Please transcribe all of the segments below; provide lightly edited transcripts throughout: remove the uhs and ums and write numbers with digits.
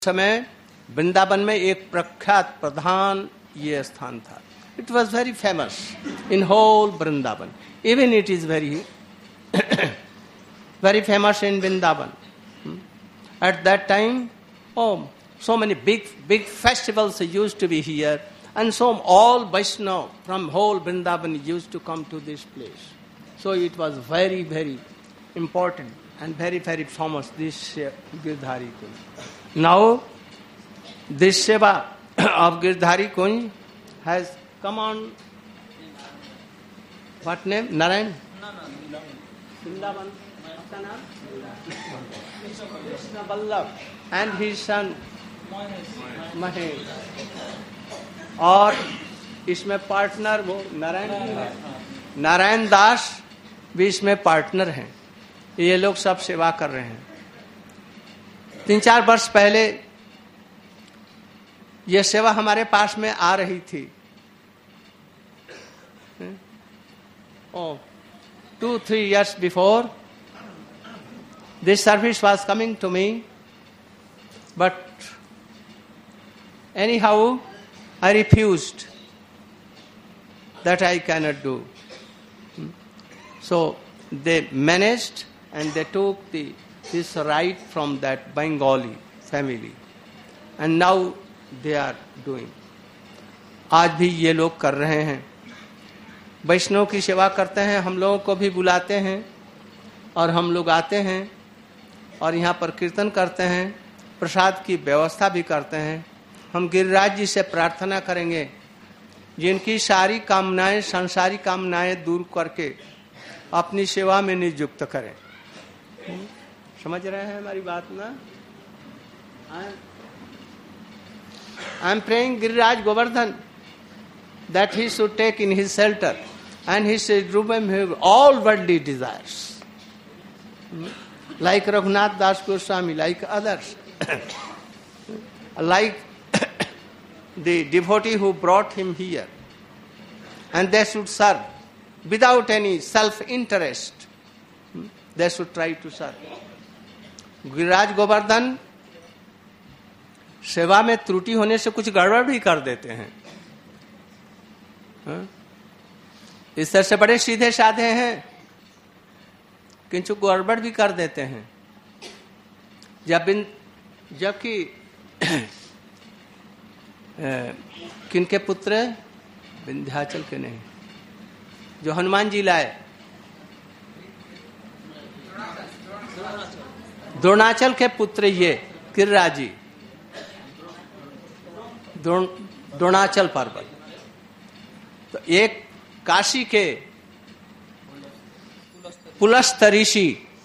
समय वृंदावन में एक प्रख्यात प्रधान ये स्थान था. It was very famous in whole Vrindavan. Even it is very very famous in Vrindavan. At that time, so many big festivals used to be here, and so all Vaishnava from whole Vrindavan used to come to this place. So it was very, very important and very, very famous, this Girdhari Kunj. Now, this Seva of Girdhari Kunj has come on, what name? Narayan? Vrindavan. Krishna Vallabh and his son Mahesh. और इसमें partner वो नारायण दास भी इसमें partner हैं. ये लोग सब सेवा कर रहे हैं. 3-4 वर्ष पहले ये सेवा हमारे पास में आ रही थी. 2-3 years before, this service was coming to me, but anyhow I refused, that I cannot do. So they managed and they took this right from that Bengali family, and now they are doing. आज भी ये लोग कर रहे हैं. वैष्णव की सेवा करते हैं. हम लोगों को भी बुलाते हैं और हम लोग आते हैं और यहाँ पर कीर्तन करते हैं. प्रसाद की व्यवस्था भी करते हैं. हम गिरिराज जी से प्रार्थना करेंगे जिनकी सारी कामनाएं, सांसारिक कामनाएं दूर करके अपनी सेवा में नियुक्त करें. समझ रहे हैं हमारी बात ना? I am praying Giriraj Govardhan that he should take in his shelter and he should remove him all worldly desires, like Raghunath Das Goswami, like others, like the devotee who brought him here, and they should serve without any self-interest. They should try to serve. Giriraj Govardhan सेवा में त्रुटि होने से कुछ गड़बड़ भी कर देते हैं. इस तरह से बड़े सीधे साधे हैं, किंतु गड़बड़ भी कर देते हैं. जबकि किनके पुत्र? विंध्याचल के नहीं, जो हनुमान जी लाए, द्रोणाचल के पुत्र ये गिरिराज जी. द्रोणाचल पर्वत. तो एक काशी के पुलस्त ऋषि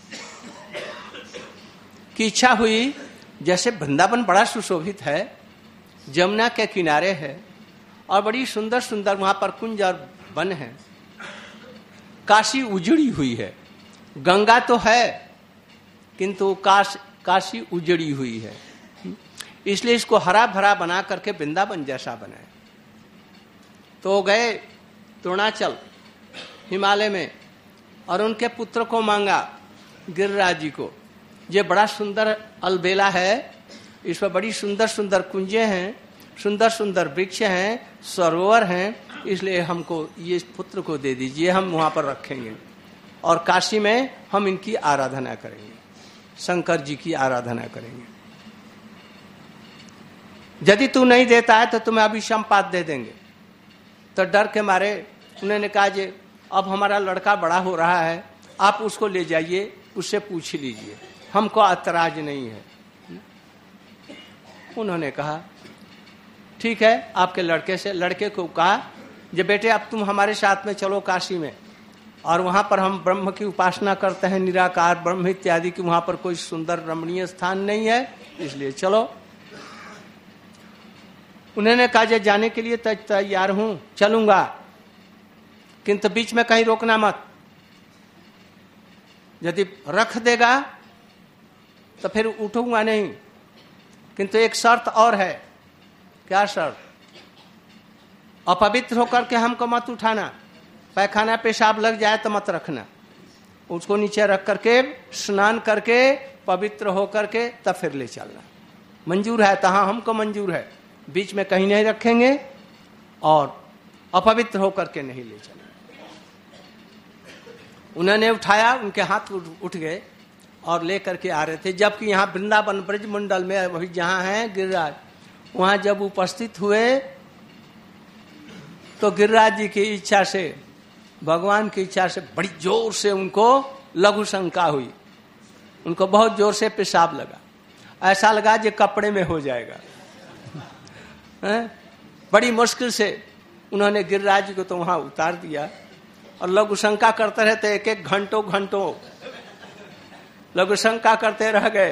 की इच्छा हुई, जैसे वृंदावन बड़ा सुशोभित है, जमुना के किनारे है और बड़ी सुंदर सुंदर वहां पर कुंज और वन है. काशी उजड़ी हुई है. गंगा तो है किंतु काशी उजड़ी हुई है. इसलिए इसको हरा भरा बना करके वृंदावन जैसा बनाए. तो गए द्रोणाचल हिमालय में और उनके पुत्र को मांगा, गिरिराज जी को. ये बड़ा सुंदर अलबेला है, इसमें बड़ी सुंदर सुंदर कुंजे हैं, सुंदर सुंदर वृक्ष हैं, सरोवर हैं, इसलिए हमको ये पुत्र को दे दीजिए, हम वहां पर रखेंगे और काशी में हम इनकी आराधना करेंगे, शंकर जी की आराधना करेंगे. यदि तू नहीं देता है तो तुम्हें अभिसंपात दे देंगे. तो डर के मारे उन्होंने कहा जे अब हमारा लड़का बड़ा हो रहा है, आप उसको ले जाइए, उससे पूछ लीजिए, हमको ऐतराज नहीं है. उन्होंने कहा ठीक है. आपके लड़के को कहा जे बेटे अब तुम हमारे साथ में चलो काशी में, और वहां पर हम ब्रह्म की उपासना करते हैं, निराकार ब्रह्म इत्यादि की. वहां पर कोई सुंदर रमणीय स्थान नहीं है, इसलिए चलो. उन्होंने कहा जे जाने के लिए तैयार हूं, चलूंगा, किंतु बीच में कहीं रोकना मत. यदि रख देगा तो फिर उठूंगा नहीं, किंतु एक शर्त और है. क्या शर्त? अपवित्र होकर के हमको मत उठाना, पैखाना पेशाब लग जाए तो मत रखना. उसको नीचे रख करके स्नान करके पवित्र होकर के तब फिर ले चलना. मंजूर है तो हाँ हमको मंजूर है, बीच में कहीं नहीं रखेंगे और अपवित्र होकर के नहीं ले चलेंगे। उन्होंने उठाया, उनके हाथ उठ गए और लेकर के आ रहे थे, जबकि यहाँ वृंदावन ब्रज मंडल में वही जहाँ है गिरिराज, वहां जब उपस्थित हुए तो गिरिराज जी की इच्छा से, भगवान की इच्छा से बड़ी जोर से उनको लघु शंका हुई, उनको बहुत जोर से पेशाब लगा, ऐसा लगा जो कपड़े में हो जाएगा। बड़ी मुश्किल से उन्होंने गिरिराज जी को तो वहां उतार दिया और लघु शंका करते रहते, एक एक घंटों लघु शंका करते रह गए।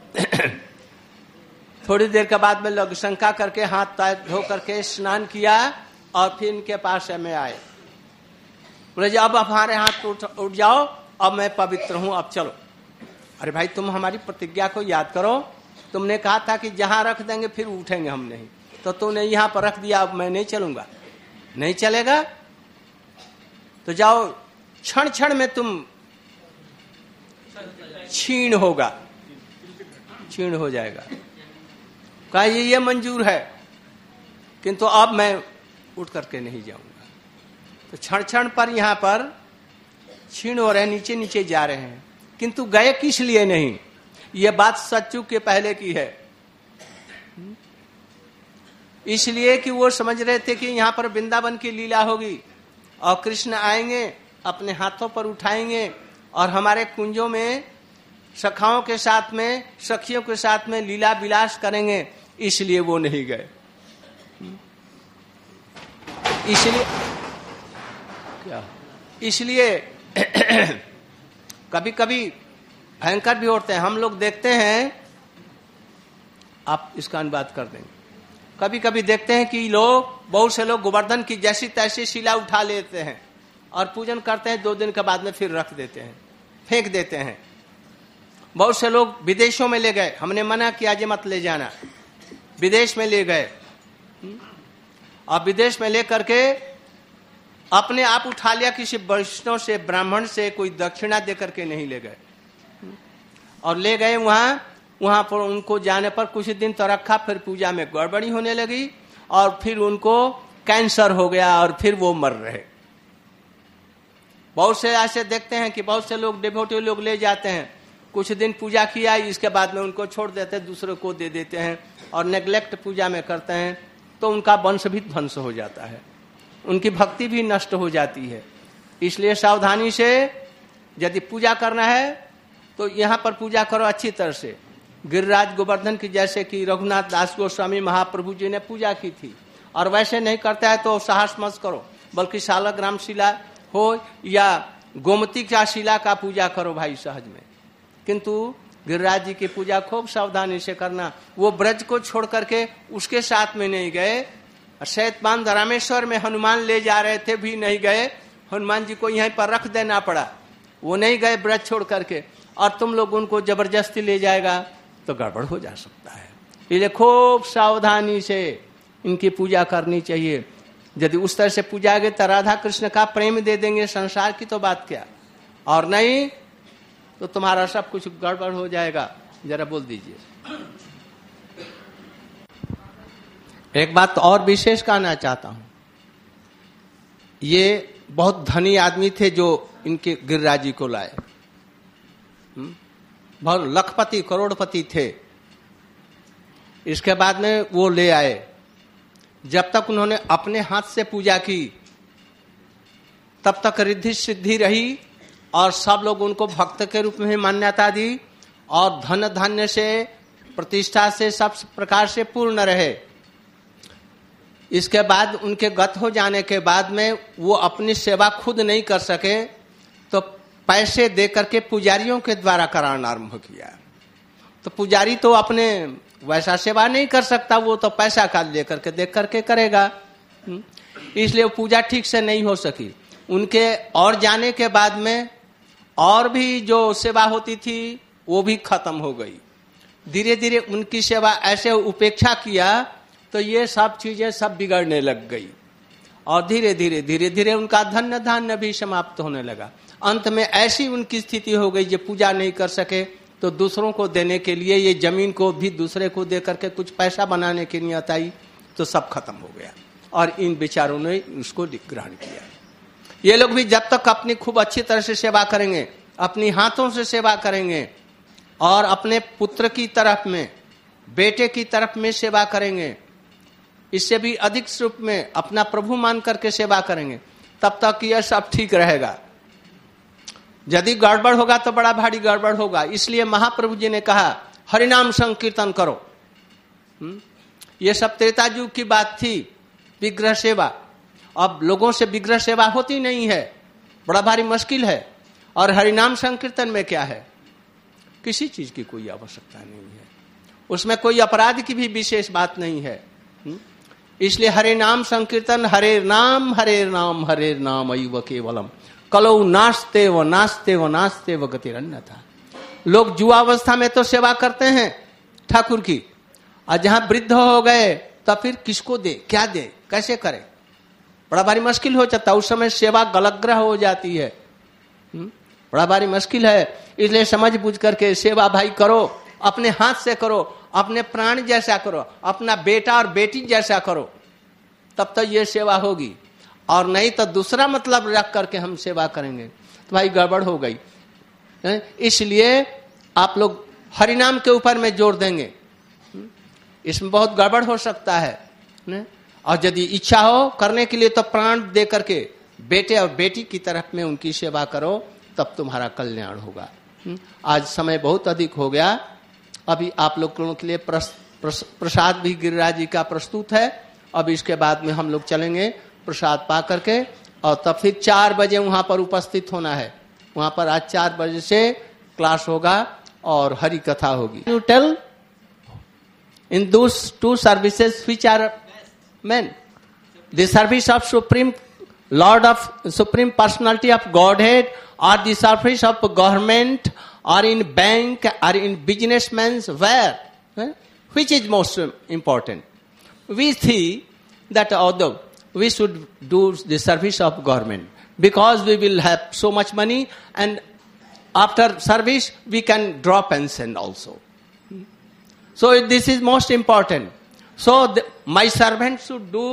थोड़ी देर के बाद में लघु शंका करके हाथ पैर धो करके स्नान किया और फिर इनके पास में आए, बोले जी अब हमारे हाथ उठ जाओ, अब मैं पवित्र हूं, अब चलो। अरे भाई तुम हमारी प्रतिज्ञा को याद करो, तुमने कहा था कि जहां रख देंगे फिर उठेंगे हम नहीं, तो तुमने यहां पर रख दिया, अब मैं नहीं चलूंगा। नहीं चलेगा तो जाओ, क्षण क्षण में तुम क्षीण हो जाएगा। कहा ये मंजूर है, किंतु अब मैं उठ करके नहीं जाऊंगा। तो क्षण क्षण पर यहां पर क्षीण हो रहे हैं, नीचे नीचे जा रहे हैं, किंतु गए किस लिए नहीं। ये बात सतयुग के पहले की है, इसलिए कि वो समझ रहे थे कि यहां पर वृंदावन की लीला होगी और कृष्ण आएंगे, अपने हाथों पर उठाएंगे और हमारे कुंजों में सखाओं के साथ में, सखियों के साथ में लीला विलास करेंगे, इसलिए वो नहीं गए। इसलिए कभी कभी भयंकर भी होते हैं। हम लोग देखते हैं, आप इसका अनुवाद कर देंगे, कभी कभी देखते हैं कि बहुत से लोग गोवर्धन की जैसी तैसी शिला उठा लेते हैं और पूजन करते हैं, 2 दिन के बाद में फिर रख देते हैं, फेंक देते हैं। बहुत से लोग विदेशों में ले गए, हमने मना किया जे मत ले जाना, विदेश में ले गए और विदेश में ले करके अपने आप उठा लिया, किसी वैष्णव से, ब्राह्मण से कोई दक्षिणा दे करके नहीं ले गए और ले गए वहां पर उनको जाने पर कुछ दिन तो रखा, फिर पूजा में गड़बड़ी होने लगी और फिर उनको कैंसर हो गया और फिर वो मर रहे। बहुत से ऐसे देखते हैं कि बहुत से लोग डिवोटी लोग ले जाते हैं, कुछ दिन पूजा किया, इसके बाद में उनको छोड़ देते हैं, दूसरे को दे देते हैं और नेग्लेक्ट पूजा में करते हैं, तो उनका वंश भी ध्वंस हो जाता है, उनकी भक्ति भी नष्ट हो जाती है। इसलिए सावधानी से यदि पूजा करना है तो यहाँ पर पूजा करो अच्छी तरह से। गिरिराज गोवर्धन की जैसे कि रघुनाथ दास गोस्वामी महाप्रभु जी ने पूजा की थी, और वैसे नहीं करता है तो साहस मत करो, बल्कि शालग्राम शिला हो या गोमती का शिला का पूजा करो भाई सहज में। किंतु गिरिराज जी की पूजा खूब सावधानी से करना। वो ब्रज को छोड़ करके उसके साथ में नहीं गए, शैतमान रामेश्वर में हनुमान ले जा रहे थे भी नहीं गए, हनुमान जी को यहीं पर रख देना पड़ा, वो नहीं गए ब्रज छोड़ करके, और तुम लोग उनको जबरदस्ती ले जाएगा तो गड़बड़ हो जा सकता है। इसलिए खूब सावधानी से इनकी पूजा करनी चाहिए। यदि उस तरह से पूजा गए तो राधा कृष्ण का प्रेम दे देंगे, संसार की तो बात क्या, और नहीं तो तुम्हारा सब कुछ गड़बड़ हो जाएगा। जरा बोल दीजिए। एक बात और विशेष कहना चाहता हूं, ये बहुत धनी आदमी थे जो इनके गिरिराज जी को लाए, बहुत लखपति करोड़पति थे। इसके बाद में वो ले आए, जब तक उन्होंने अपने हाथ से पूजा की तब तक रिद्धि सिद्धि रही और सब लोग उनको भक्त के रूप में मान्यता दी और धन धान्य से, प्रतिष्ठा से, सब प्रकार से पूर्ण रहे। इसके बाद उनके गत हो जाने के बाद में वो अपनी सेवा खुद नहीं कर सके तो पैसे दे करके पुजारियों के द्वारा कराना आरंभ किया। तो पुजारी तो अपने वैसा सेवा नहीं कर सकता, वो तो पैसा का लेकर के देख करके करेगा, इसलिए वो पूजा ठीक से नहीं हो सकी। उनके और जाने के बाद में और भी जो सेवा होती थी वो भी खत्म हो गई। धीरे धीरे उनकी सेवा ऐसे उपेक्षा किया तो ये सब चीजें सब बिगड़ने लग गई और धीरे धीरे उनका धन धान्य भी समाप्त होने लगा। अंत में ऐसी उनकी स्थिति हो गई जो पूजा नहीं कर सके तो दूसरों को देने के लिए, ये जमीन को भी दूसरे को दे करके कुछ पैसा बनाने की नियत आई, तो सब खत्म हो गया। और इन विचारों ने उसको ग्रहण किया। ये लोग भी जब तक अपनी खूब अच्छी तरह से सेवा करेंगे, अपनी हाथों से सेवा करेंगे और अपने पुत्र की तरफ में, बेटे की तरफ में सेवा करेंगे, इससे भी अधिक रूप में अपना प्रभु मान करके सेवा करेंगे, तब तक यह सब ठीक रहेगा। यदि गड़बड़ होगा तो बड़ा भारी गड़बड़ होगा। इसलिए महाप्रभु जी ने कहा हरिनाम संकीर्तन करो। यह सब त्रेता युग की बात थी, विग्रह सेवा। अब लोगों से विग्रह सेवा होती नहीं है, बड़ा भारी मुश्किल है। और हरिनाम संकीर्तन में क्या है, किसी चीज की कोई आवश्यकता नहीं है, उसमें कोई अपराध की भी विशेष बात नहीं है। इसलिए हरे नाम संकीर्तन, हरे नाम हरे नाम अय्व केवलम कलौ नास्ते व नास्ते व नास्ते व गतिरन्यथा। लोग जुआवस्था में तो सेवा करते हैं ठाकुर की, और जहां वृद्ध हो गए तो फिर किसको दे, क्या दे, कैसे करे, बड़ा भारी मुश्किल हो जाता है। उस समय सेवा गलतग्रह हो जाती है, बड़ा भारी मुश्किल है। इसलिए समझ बूझ करके सेवा भाई करो, अपने हाथ से करो, अपने प्राण जैसा करो, अपना बेटा और बेटी जैसा करो, तब तक ये सेवा होगी। और नहीं तो दूसरा मतलब रख करके हम सेवा करेंगे तो भाई गड़बड़ हो गई। इसलिए आप लोग हरिनाम के ऊपर में जोर देंगे, इसमें बहुत गड़बड़ हो सकता है। और यदि इच्छा हो करने के लिए तो प्राण दे करके बेटे और बेटी की तरफ में उनकी सेवा करो, तब तुम्हारा कल्याण होगा। आज समय बहुत अधिक हो गया। अभी आप लोगों के लिए प्रसाद भी गिरिराज जी का प्रस्तुत है। अब इसके बाद में हम लोग चलेंगे प्रसाद पा करके, और तब फिर 4 बजे वहां पर उपस्थित होना है। वहां पर आज 4 बजे से क्लास होगा और हरि कथा होगी। You tell in those 2 services which are main, the service of supreme lord of supreme personality of Godhead, or the service of government, or in bank, or in businessmen's, where? Which is most important? We see that although we should do the service of government, because we will have so much money, and after service we can draw pension also. So this is most important. So my servant should do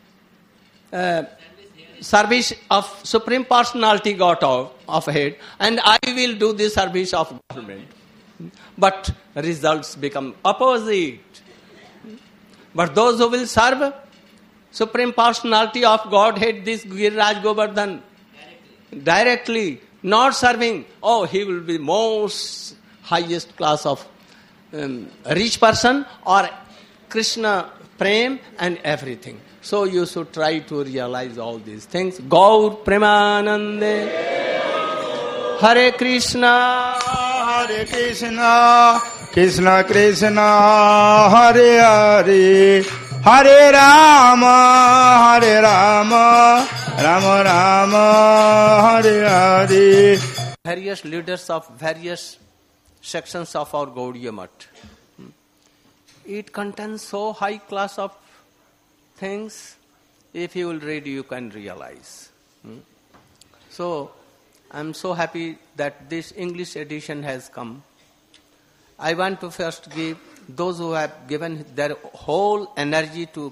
service of supreme personality God of head, and I will do the service of government. But results become opposite. But those who will serve supreme personality of Godhead, this Giriraj Govardhan, directly, not serving, oh, he will be most highest class of rich person, or Krishna prem and everything. So you should try to realize all these things. Gaur Premanande. Hare Krishna. Hare Krishna. Krishna Krishna. Hare Hare. Hare Rama. Hare Rama. Rama Rama. Hare Hare. Various leaders of various sections of our Gaudiya Math. It contains so high class of things. If you will read, you can realize. So I am so happy that this English edition has come. I want to first give those who have given their whole energy to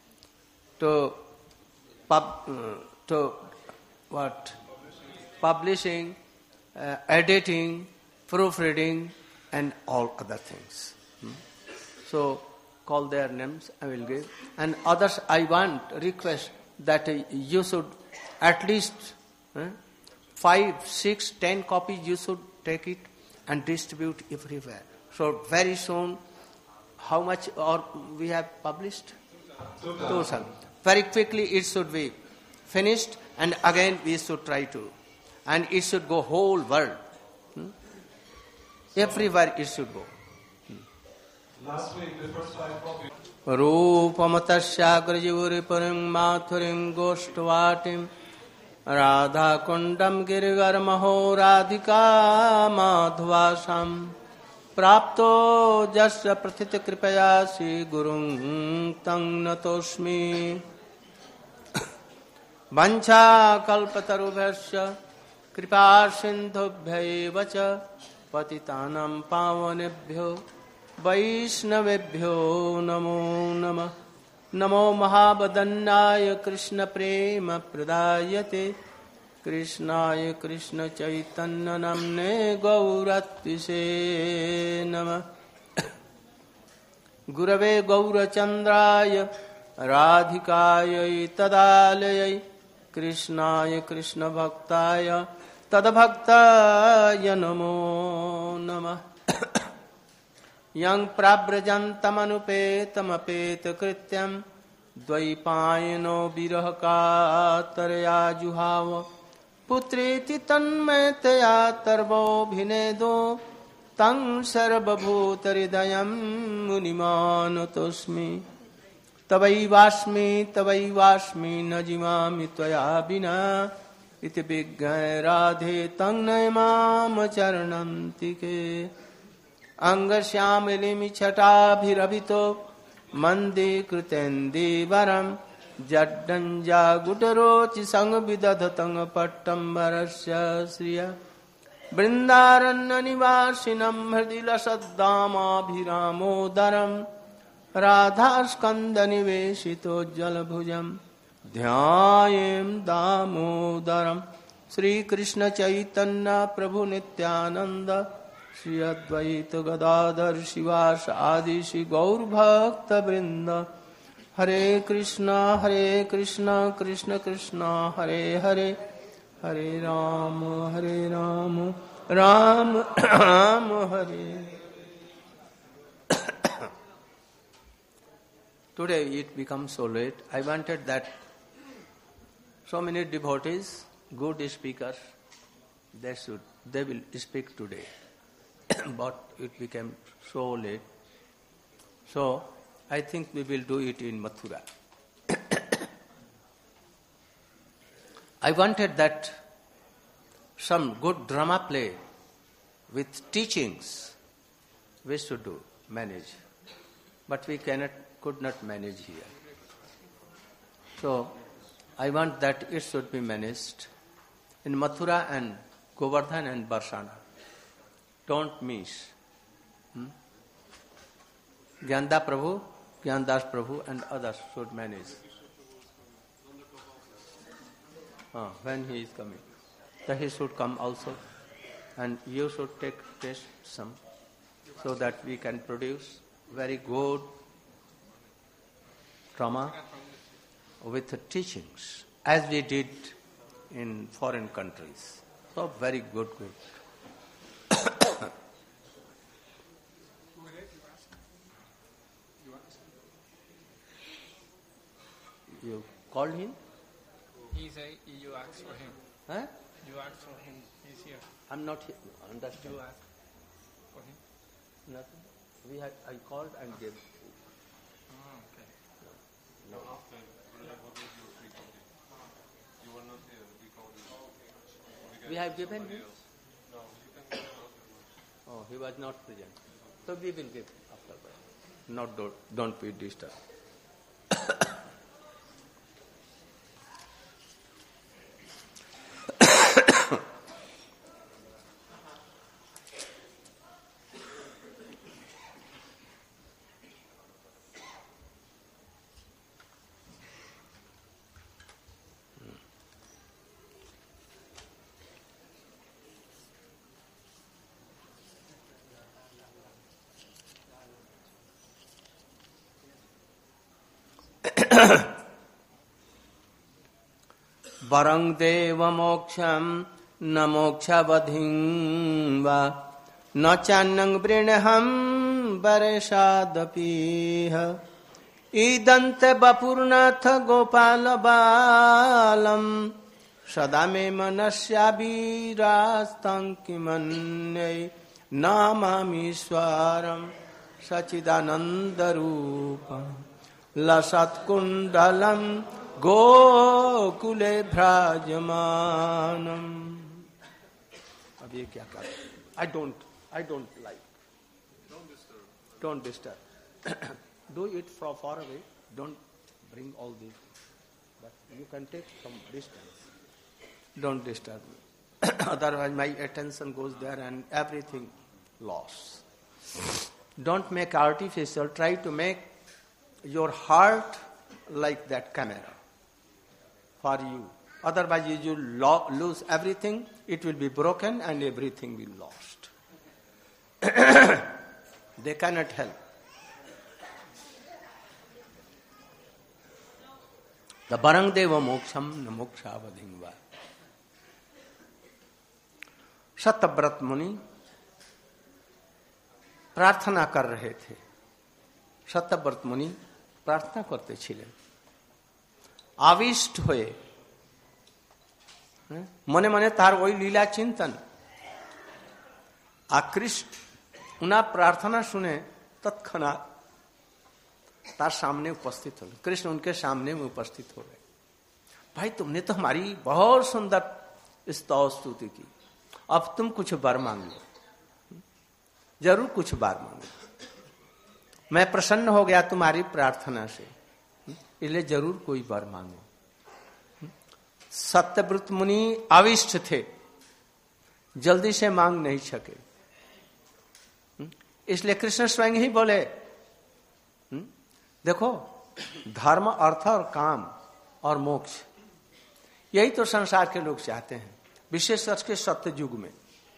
publishing, editing, proofreading, and all other things. So call their names, I will give. And others, I request that you should at least 5, 6, 10 copies you should take it and distribute everywhere. So very soon, how much or we have published? 2,000. Very quickly it should be finished, and again we should try to. And it should go whole world. Everywhere it should go. Last week, the first 5 copies. रूपमतस्याग्रजिपुरिपुरीं माथुरीं गोष्ठवाटिं राधाकुण्डं गिरिगर्महो राधिका माधवासां प्राप्तो जस्य प्रथितकृपया श्रीगुरुं तं नतोऽस्मि। वञ्चाकल्पतरुभ्यश्च कृपासिन्धुभ्यैव च पतितानां पावनेभ्यो वैष्णवेभ्यो नमो नमः। नमो महावदन्नाय कृष्ण प्रेम प्रदायते कृष्णाय कृष्ण चैतन्य नाम्ने गौरत्विषे नमः। गुरवे गौरचन्द्राय राधिकायै तदालयै कृष्णाय कृष्ण भक्ताय तद्भक्ताय नमो नमः। यं प्राव्रजन्तमनुपेतमपेतकृत्यं द्वैपायनो विरह कातरया जुहाव पुत्रेति तन्मयतया तर्वोऽभिनेदो तं सर्वभूतहृदयं मुनिमानतोऽस्मि। तवैवास्मि न जीवामि त्वया विना इति विज्ञाय राधे तं नयमाम चरणन्तिके। अंगश्यामलिं छटाभिरभितो मन्दीकृतेन्दीवरं जड्डञ्जागुटरोचि संविदधतं पट्टम्बरस्य श्रिया। वृन्दारण्यनिवासिनं हृदि लसद्दामाभिरामोदरं राधास्कन्दनिवेशितोज्ज्वलभुजं ध्यायेम दामोदरं। श्रीकृष्ण चैतन्य प्रभु नित्यानंद श्री अद्वैत गदाधर शिवास आदि श्री गौर भक्त वृंद। हरे कृष्ण कृष्ण कृष्ण हरे हरे, हरे राम राम राम हरे। Today it becomes so late. I wanted that so many devotees, good speakers, they will speak today. But it became so late. So I think we will do it in Mathura. I wanted that some good drama play with teachings we should manage. But we could not manage here. So I want that it should be managed in Mathura and Govardhan and Barsana. Don't miss. Gyanda Prabhu, Gyandas Prabhu and others should manage. When he is coming. So he should come also. And you should take test some so that we can produce very good drama with teachings as we did in foreign countries. So very good. You called him? He said you asked for him. Huh? You asked for him. He's here. I'm not here. Understand? You asked for him. Nothing. I called and gave. Okay. No. After, what was your frequency? You were not here. We called you. We have given him? No, you can give us. Oh, he was not present. So we will give afterwards. Don't be disturbed. वरं देव मोक्षं न मोक्षवधिं वा न चान्नं वृणहं वरेशादपीह ईदन्ते वपुर्नाथ गोपाल बालं सदा मे मनस्याभिरास्तं किमन्ये नामामीश्वरं सच्चिदानन्दरूपं लसत्कुण्डलं गोकुले भ्राजमानम। अब ये क्या कर? I don't like. Don't disturb. Do it from far away. Don't bring all this. But you can take some distance. Don't disturb me. otherwise my attention goes there and everything lost. Don't make artificial, try to make your heart like that camera for you. Otherwise you lose everything, it will be broken and everything will be lost. They cannot help. The barang deva moksham na mokshavadhingva. Satyavrat मुनि प्रार्थना कर रहे थे। सत्यव्रत मुनि प्रार्थना करते छिलेन, आविष्ट हुए मने मने तार वही लीला चिंतन आकृष्ट उना प्रार्थना सुने तत्क्षणात तार सामने उपस्थित हो गए। कृष्ण उनके सामने में उपस्थित हो गए। भाई तुमने तो हमारी बहुत सुंदर स्तव स्तुति की, अब तुम कुछ वर मांगो, जरूर कुछ वर मांगो। मैं प्रसन्न हो गया तुम्हारी प्रार्थना से, इसलिए जरूर कोई वर मांगो। सत्यव्रत मुनि आविष्ट थे, जल्दी से मांग नहीं सके, इसलिए कृष्ण स्वयं ही बोले, देखो धर्म अर्थ और काम और मोक्ष यही तो संसार के लोग चाहते हैं, विशेषकर के सत्य युग में।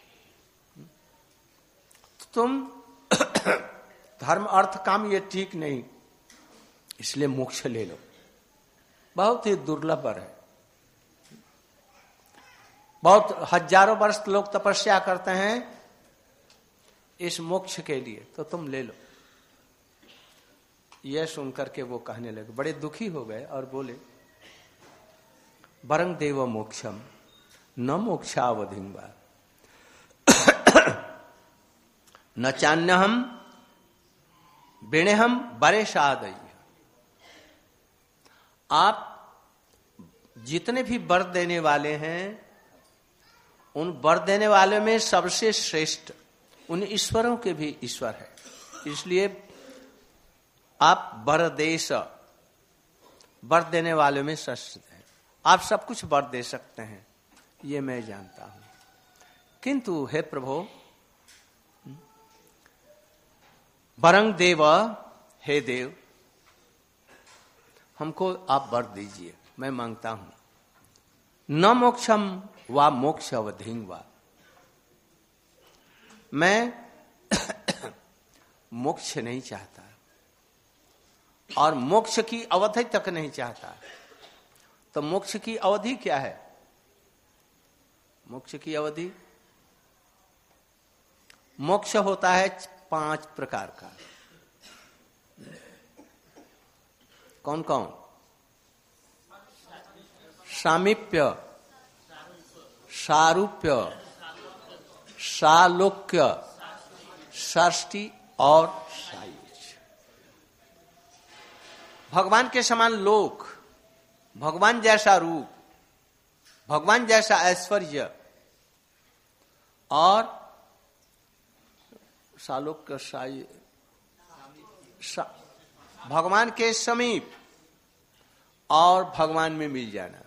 तुम धर्म अर्थ काम ये ठीक नहीं, इसलिए मोक्ष ले लो। बहुत ही दुर्लभ है, बहुत हजारों वर्ष लोग तपस्या करते हैं इस मोक्ष के लिए, तो तुम ले लो। यह सुनकर के वो कहने लगे, बड़े दुखी हो गए और बोले, वरं देव मोक्षम न मोक्षावधिंवा न चान्यहम विणेहम बरे सादय। आप जितने भी वर देने वाले हैं, उन वर देने वाले में सबसे श्रेष्ठ उन ईश्वरों के भी ईश्वर है, इसलिए आप वर देश वर देने वाले में श्रेष्ठ हैं। आप सब कुछ वर दे सकते हैं, ये मैं जानता हूं, किंतु हे प्रभु वरं देव, हे देव हमको आप वर दीजिए, मैं मांगता हूं। न मोक्षम वा मोक्ष अवधिंग वा, मैं मोक्ष नहीं चाहता और मोक्ष की अवधि तक नहीं चाहता। तो मोक्ष की अवधि क्या है? मोक्ष की अवधि, मोक्ष होता है 5 प्रकार का। कौन कौन? सामीप्य, सारूप्य, सालोक्य, षष्ठी और सायुज। भगवान के समान लोक, भगवान जैसा रूप, भगवान जैसा ऐश्वर्य और सालोक्य, भगवान के समीप और भगवान में मिल जाना,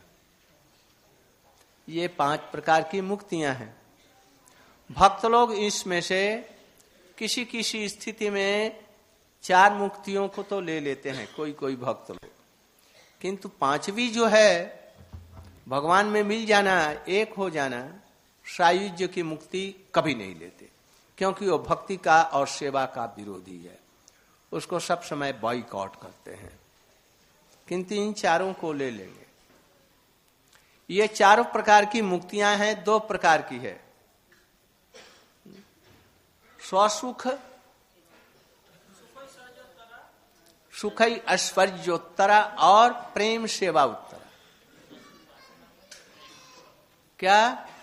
ये 5 प्रकार की मुक्तियां हैं। भक्त लोग इसमें से किसी किसी स्थिति में 4 मुक्तियों को तो ले लेते हैं, कोई कोई भक्त लोग, किंतु 5वीं जो है भगवान में मिल जाना, एक हो जाना, सायुज्य की मुक्ति कभी नहीं लेते, क्योंकि वो भक्ति का और सेवा का विरोधी है, उसको सब समय बॉयकॉट करते हैं। किंतु इन 4 को ले लेंगे। ये 4 प्रकार की मुक्तियां हैं, 2 प्रकार की है, स्वसुख सुखई ऐश्वर्योत्तरा और प्रेम सेवा उत्तरा। क्या?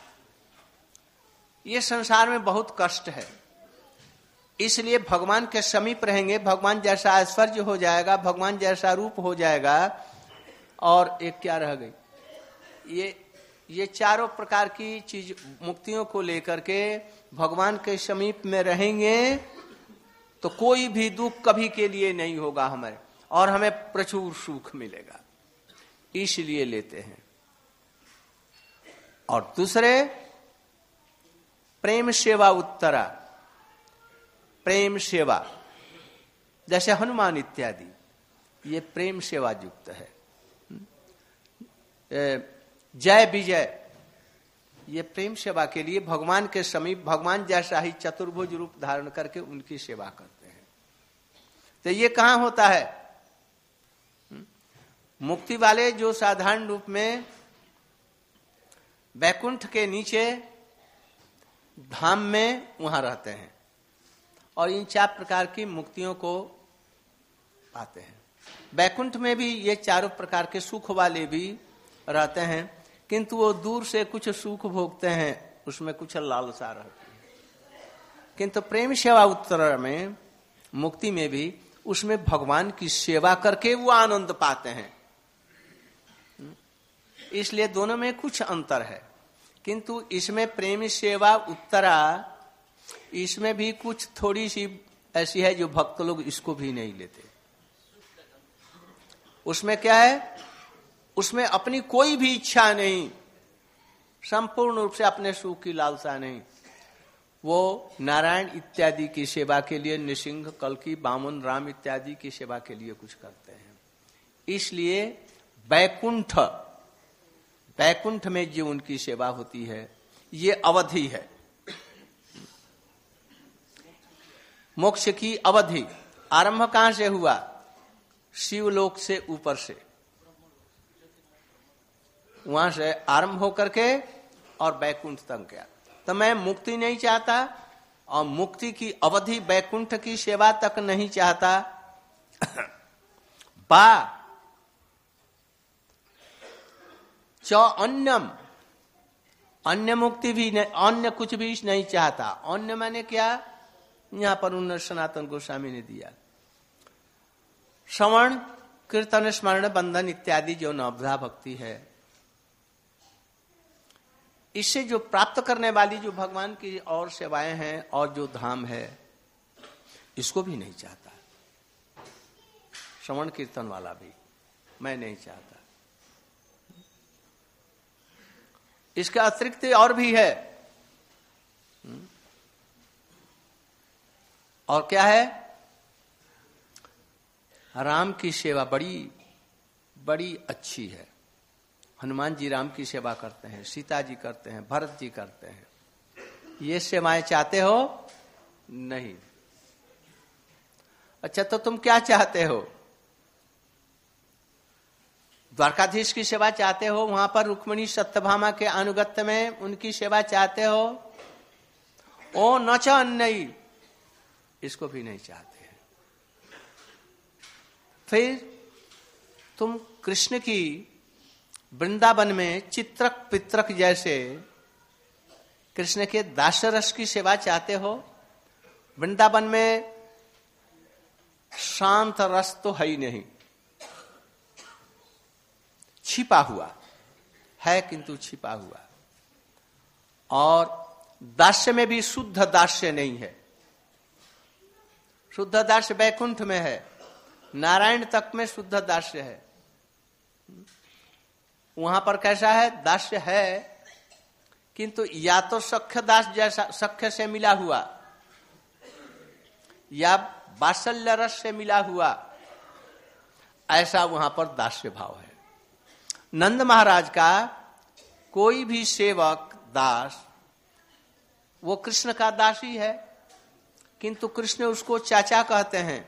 ये संसार में बहुत कष्ट है, इसलिए भगवान के समीप रहेंगे, भगवान जैसा ऐश्वर्य हो जाएगा, भगवान जैसा रूप हो जाएगा, और एक क्या रह गई, ये 4 प्रकार की चीज मुक्तियों को लेकर के भगवान के समीप में रहेंगे तो कोई भी दुख कभी के लिए नहीं होगा हमारे, और हमें प्रचुर सुख मिलेगा, इसलिए लेते हैं। और दूसरे प्रेम सेवा उत्तरा, प्रेम सेवा जैसे हनुमान इत्यादि, ये प्रेम सेवा युक्त है। जय विजय, ये प्रेम सेवा के लिए भगवान के समीप भगवान जैसा ही चतुर्भुज रूप धारण करके उनकी सेवा करते हैं। तो ये कहाँ होता है? मुक्ति वाले जो साधारण रूप में वैकुंठ के नीचे धाम में वहां रहते हैं और इन 4 प्रकार की मुक्तियों को पाते हैं। वैकुंठ में भी ये 4 प्रकार के सुख वाले भी रहते हैं, किंतु वो दूर से कुछ सुख भोगते हैं, उसमें कुछ लालसा रहती है। किंतु प्रेम सेवा उत्तर में, मुक्ति में भी, उसमें भगवान की सेवा करके वो आनंद पाते हैं। इसलिए दोनों में कुछ अंतर है, किंतु इसमें प्रेम सेवा उत्तरा, इसमें भी कुछ थोड़ी सी ऐसी है जो भक्त लोग इसको भी नहीं लेते। उसमें क्या है? उसमें अपनी कोई भी इच्छा नहीं, संपूर्ण रूप से अपने सुख की लालसा नहीं। वो नारायण इत्यादि की सेवा के लिए, नृसिंह, कल्कि, वामन, राम इत्यादि की सेवा के लिए कुछ करते हैं। इसलिए वैकुंठ में जो उनकी सेवा होती है ये अवधि है, मोक्ष की अवधि। आरंभ कहां से हुआ? शिवलोक से ऊपर से, वहां से आरंभ होकर के और वैकुंठ तक गया। तो मैं मुक्ति नहीं चाहता और मुक्ति की अवधि वैकुंठ की सेवा तक नहीं चाहता। अन्यम, अन्य मुक्ति भी नहीं, अन्य कुछ भी नहीं चाहता। अन्य मैंने क्या? यहां पर उन्होंने सनातन गोस्वामी ने दिया, श्रवण कीर्तन स्मरण बंधन इत्यादि जो नवधा भक्ति है, इससे जो प्राप्त करने वाली जो भगवान की और सेवाएं हैं और जो धाम है, इसको भी नहीं चाहता। श्रवण कीर्तन वाला भी मैं नहीं चाहता। इसका अतिरिक्त और भी है। और क्या है? राम की सेवा बड़ी बड़ी अच्छी है। हनुमान जी राम की सेवा करते हैं, सीता जी करते हैं, भरत जी करते हैं। ये सेवाएं चाहते हो? नहीं। अच्छा, तो तुम क्या चाहते हो? द्वारकाधीश की सेवा चाहते हो? वहां पर रुक्मिणी सत्यभामा के अनुगत्य में उनकी सेवा चाहते हो? ओ न च अन्यई, इसको भी नहीं चाहते हैं। फिर तुम कृष्ण की वृंदावन में चित्रक पित्रक जैसे कृष्ण के दासरस की सेवा चाहते हो? वृंदावन में शांत रस तो है ही नहीं, छिपा हुआ है, किंतु छिपा हुआ। और दास्य में भी शुद्ध दास्य नहीं है। शुद्ध दास्य वैकुंठ में है, नारायण तक में शुद्ध दास्य है। वहां पर कैसा है? दास्य है, किंतु या तो सख्य दास जैसा, सख्य से मिला हुआ, या वात्सल्य रस से मिला हुआ, ऐसा वहां पर दास्य भाव है। नंद महाराज का कोई भी सेवक दास, वो कृष्ण का दास ही है, किंतु कृष्ण उसको चाचा कहते हैं,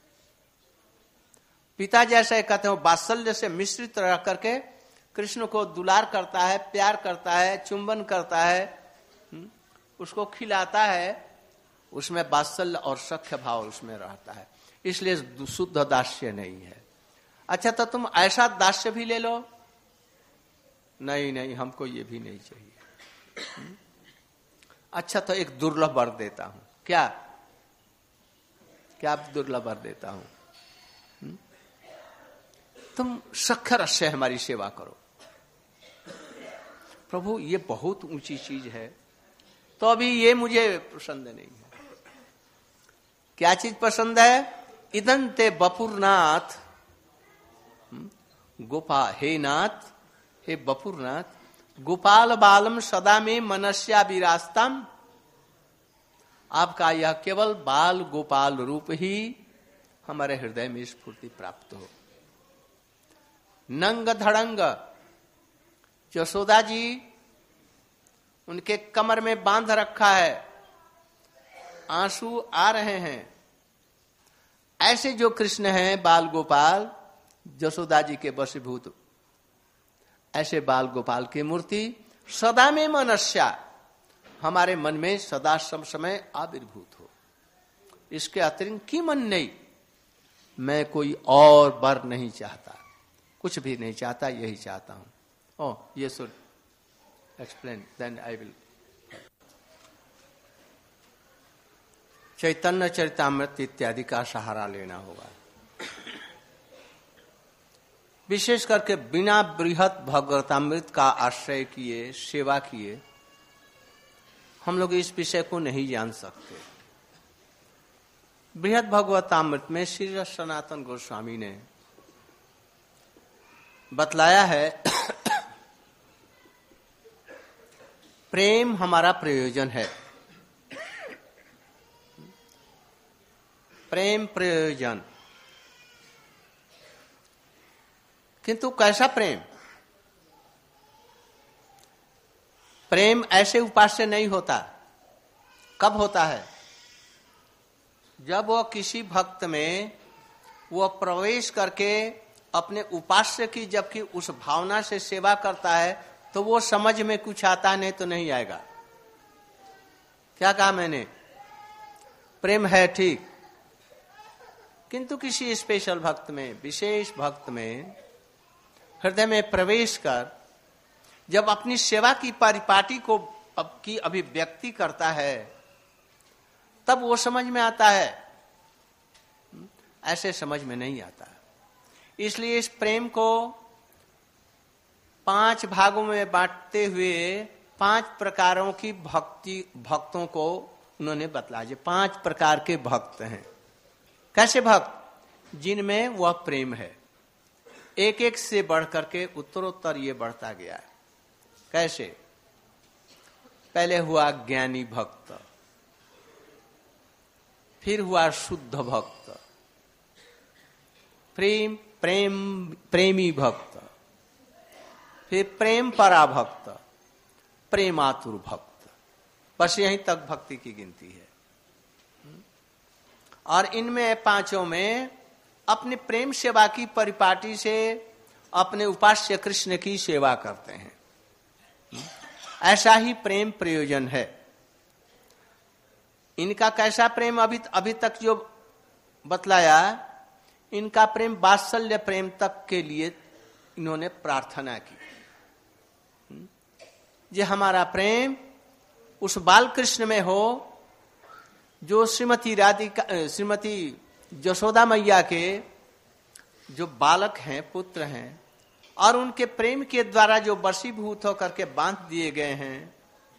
पिता जैसे कहते हैं। वात्सल्य से मिश्रित रह करके कृष्ण को दुलार करता है, प्यार करता है, चुंबन करता है, उसको खिलाता है। उसमें वात्सल्य और सख्य भाव उसमें रहता है, इसलिए शुद्ध दास्य नहीं है। अच्छा, तो तुम ऐसा दास्य भी ले लो? नहीं नहीं, हमको ये भी नहीं चाहिए। अच्छा, तो एक दुर्लभ वर देता हूं। क्या क्या दुर्लभ वर देता हूं? तुम सख्य रस से हमारी सेवा करो। प्रभु, ये बहुत ऊंची चीज है, तो अभी ये मुझे पसंद नहीं है। क्या चीज पसंद है? इदंते बपुरनाथ, गोपा, हे नाथ, हे बपुरनाथ, गोपाल बालम सदा में मनस्या विरास्तम आपका यह केवल बाल गोपाल रूप ही हमारे हृदय में स्फूर्ति प्राप्त हो। नंग धड़ंग यशोदा जी उनके कमर में बांध रखा है, आंसू आ रहे हैं। ऐसे जो कृष्ण हैं बाल गोपाल यशोदा जी के वशीभूत, ऐसे बाल गोपाल की मूर्ति सदा में मनस्या हमारे मन में सदा सब समय आविर्भूत हो। इसके अतिरिक्त की मन नहीं, मैं कोई और वर नहीं चाहता, कुछ भी नहीं चाहता, यही चाहता हूं। ओह, ये should explain, then I will. Chaitanya Charitamrita इत्यादि का सहारा लेना होगा। विशेष करके बिना बृहत भगवतामृत का आश्रय किए, सेवा किए, हम लोग इस विषय को नहीं जान सकते। बृहत भगवतामृत में श्री सनातन गोस्वामी ने बतलाया है प्रेम हमारा प्रयोजन है, प्रेम प्रयोजन। किंतु कैसा प्रेम? प्रेम ऐसे उपास्य नहीं होता। कब होता है? जब वो किसी भक्त में वो प्रवेश करके अपने उपास्य की जबकि उस भावना से सेवा करता है तो वो समझ में कुछ आता, नहीं तो नहीं आएगा। क्या कहा मैंने? प्रेम है ठीक, किंतु किसी स्पेशल भक्त में, विशेष भक्त में हृदय में प्रवेश कर जब अपनी सेवा की परिपाटी को की अभिव्यक्ति करता है तब वो समझ में आता है, ऐसे समझ में नहीं आता। इसलिए इस प्रेम को 5 भागों में बांटते हुए 5 प्रकारों की भक्तों को उन्होंने बतलाया। जो 5 प्रकार के भक्त हैं। कैसे भक्त? जिनमें वह प्रेम है। एक एक से बढ़ करके उत्तरोत्तर ये बढ़ता गया है। कैसे? पहले हुआ ज्ञानी भक्त, फिर हुआ शुद्ध भक्त, प्रेमी भक्त, फिर प्रेम पराभक्त, प्रेमातुर भक्त। बस यहीं तक भक्ति की गिनती है। और इनमें 5 में अपने प्रेम सेवा की परिपाटी से अपने उपास्य कृष्ण की सेवा करते हैं। ऐसा ही प्रेम प्रयोजन है। इनका कैसा प्रेम अभी तक जो बतलाया, इनका प्रेम वात्सल्य प्रेम तक के लिए इन्होंने प्रार्थना की। ये हमारा प्रेम उस बाल कृष्ण में हो जो श्रीमती यशोदा मैया के जो बालक हैं, पुत्र हैं, और उनके प्रेम के द्वारा जो वशीभूत होकर के बांध दिए गए हैं।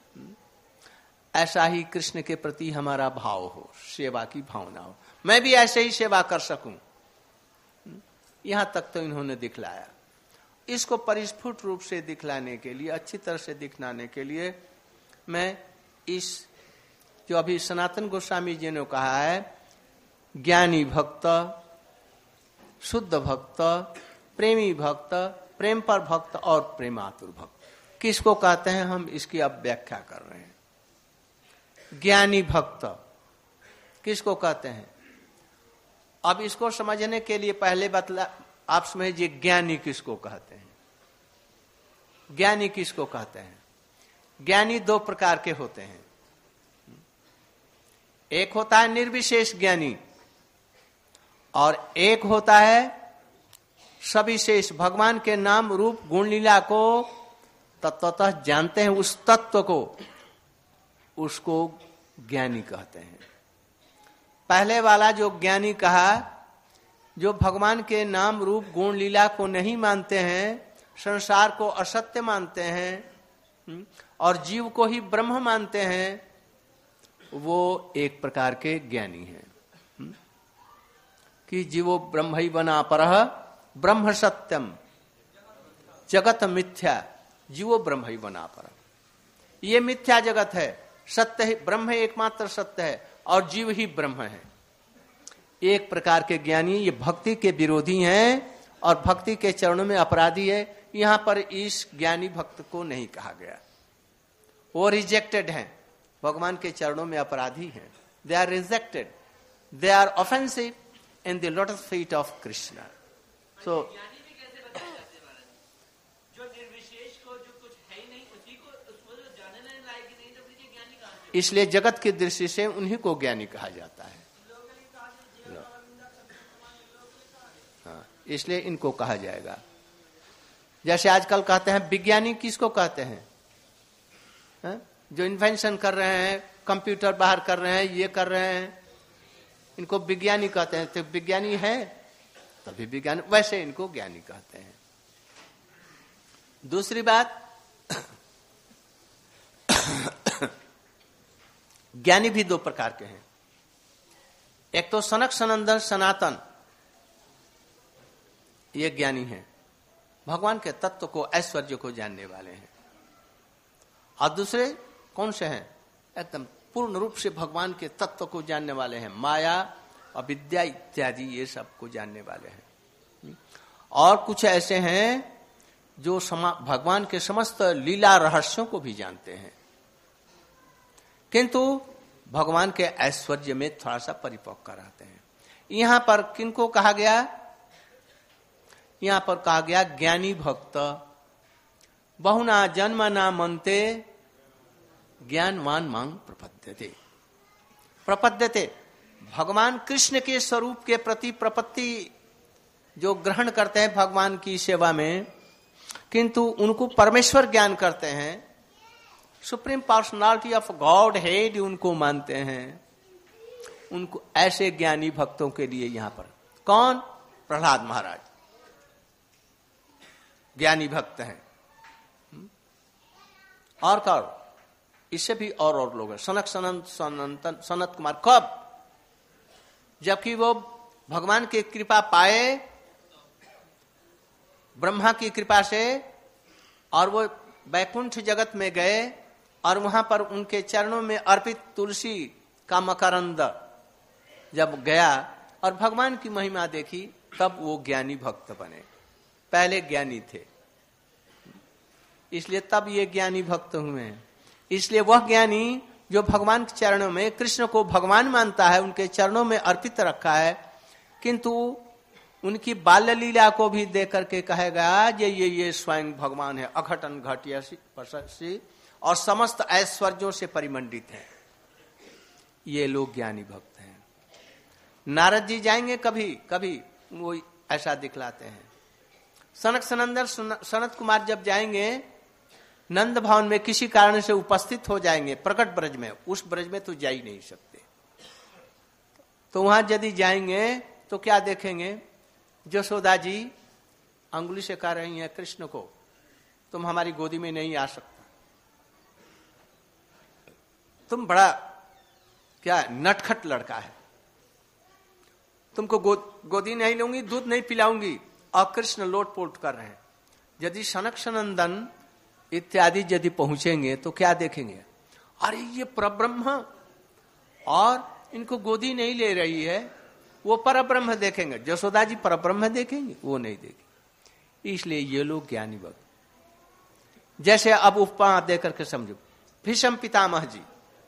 ऐसा ही कृष्ण के प्रति हमारा भाव हो, सेवा की भावना हो, मैं भी ऐसे ही सेवा कर सकूं। यहां तक तो इन्होंने दिखलाया। इसको परिस्फुट रूप से दिखलाने के लिए, अच्छी तरह से दिखलाने के लिए मैं इस जो अभी सनातन गोस्वामी जी ने कहा है, ज्ञानी भक्त, शुद्ध भक्त, प्रेमी भक्त, प्रेम पर भक्त और प्रेमातुर भक्त, किसको कहते हैं हम इसकी अब व्याख्या कर रहे हैं। ज्ञानी भक्त किसको कहते हैं? अब इसको समझने के लिए पहले आप समझिए ज्ञानी किसको कहते हैं। ज्ञानी किसको कहते हैं? ज्ञानी 2 प्रकार के होते हैं। एक होता है निर्विशेष ज्ञानी और एक होता है सविशेष, भगवान के नाम रूप गुण लीला को तत्वतः जानते हैं, उस तत्व को, उसको ज्ञानी कहते हैं। पहले वाला जो ज्ञानी कहा, जो भगवान के नाम रूप गुण लीला को नहीं मानते हैं, संसार को असत्य मानते हैं और जीव को ही ब्रह्म मानते हैं, वो एक प्रकार के ज्ञानी हैं। कि जीवो ब्रह्म ही बना परह ब्रह्म सत्यम जगत मिथ्या, जीवो ब्रह्म ही बना परह। ये मिथ्या जगत है, सत्य ही ब्रह्म एकमात्र सत्य है और जीव ही ब्रह्म है। एक प्रकार के ज्ञानी ये भक्ति के विरोधी हैं और भक्ति के चरणों में अपराधी है। यहां पर इस ज्ञानी भक्त को नहीं कहा गया, वो रिजेक्टेड हैं, भगवान के चरणों में अपराधी हैं। They are rejected, they are offensive in the lotus feet of Krishna. So इसलिए जगत की दृष्टि से उन्हीं को ज्ञानी कहा जाता है। हाँ, इसलिए इनको कहा जाएगा। जैसे आजकल कहते हैं विज्ञानी किसको कहते हैं? हाँ? जो इन्वेंशन कर रहे हैं, कंप्यूटर बाहर कर रहे हैं, ये कर रहे हैं, इनको विज्ञानी कहते हैं। तो विज्ञानी है तभी विज्ञानी, वैसे इनको ज्ञानी कहते हैं। दूसरी बात, ज्ञानी भी दो प्रकार के हैं। एक तो सनक सनंदन सनातन, ये ज्ञानी हैं, भगवान के तत्व को, ऐश्वर्य को जानने वाले हैं। और दूसरे कौन से हैं? एकदम पूर्ण रूप से भगवान के तत्व को जानने वाले हैं, माया अविद्या इत्यादि ये सब को जानने वाले हैं। और कुछ ऐसे हैं जो भगवान के समस्त लीला रहस्यों को भी जानते हैं, किंतु भगवान के ऐश्वर्य में थोड़ा सा परिपक्व कराते हैं। यहां पर किनको कहा गया? यहां पर कहा गया ज्ञानी भक्त। बहुना जन्म ना मनते ज्ञानवान मांग प्रपद्यते। प्रपद्यते, भगवान कृष्ण के स्वरूप के प्रति प्रपत्ति जो ग्रहण करते हैं भगवान की सेवा में, किंतु उनको परमेश्वर ज्ञान करते हैं, supreme personality of Godhead उनको मानते हैं। उनको ऐसे ज्ञानी भक्तों के लिए यहां पर कौन? प्रहलाद महाराज ज्ञानी भक्त हैं। और कौन? इससे भी और लोग हैं। सनत कुमार कब? जबकि वो भगवान की कृपा पाए, ब्रह्मा की कृपा से, और वो वैकुंठ जगत में गए और वहां पर उनके चरणों में अर्पित तुलसी का मकरंद जब गया और भगवान की महिमा देखी, तब वो ज्ञानी भक्त बने। पहले ज्ञानी थे, इसलिए तब ये ज्ञानी भक्त हुए हैं। इसलिए वह ज्ञानी जो भगवान के चरणों में, कृष्ण को भगवान मानता है, उनके चरणों में अर्पित रखा है, किंतु उनकी बाल्य लीला को भी देख करके कहेगा ये स्वयं भगवान है, अघटन घटिया और समस्त ऐश्वर्यों से परिमंडित है। ये लोग ज्ञानी भक्त हैं। नारद जी जाएंगे कभी कभी, वो ऐसा दिखलाते हैं। सनत कुमार जब जाएंगे नंद भवन में, किसी कारण से उपस्थित हो जाएंगे प्रकट ब्रज में, उस ब्रज में तो जा ही नहीं सकते, तो वहां यदि जाएंगे तो क्या देखेंगे? यशोदा जी अंगुली से कह रही हैं कृष्ण को, तुम हमारी गोदी में नहीं आ सकता, तुम बड़ा क्या नटखट लड़का है, तुमको गोदी नहीं लूंगी, दूध नहीं पिलाऊंगी। और कृष्ण लोटपोट कर रहे हैं। यदि सनक सनंदन इत्यादि यदि पहुंचेंगे तो क्या देखेंगे? अरे ये परब्रह्म, और इनको गोदी नहीं ले रही है, वो परब्रह्म देखेंगे। यशोदा जी परब्रह्म देखेंगे? वो नहीं देखेंगे। इसलिए ये लोग ज्ञानी भक्त। जैसे अब उपमा देकर के समझो, भीष्म पितामह जी,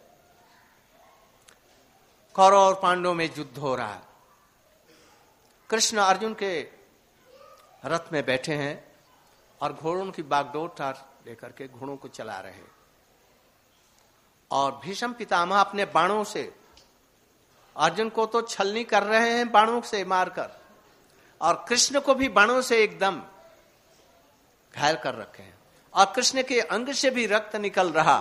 कौरव और पांडवों में युद्ध हो रहा है, कृष्ण अर्जुन के रथ में बैठे हैं और घोड़ों की बागडोर लेकर के घोड़ों को चला रहे हैं, और भीष्म पितामह अपने बाणों से अर्जुन को तो छलनी कर रहे हैं बाणों से मारकर, और कृष्ण को भी बाणों से एकदम घायल कर रखे हैं, और कृष्ण के अंग से भी रक्त निकल रहा।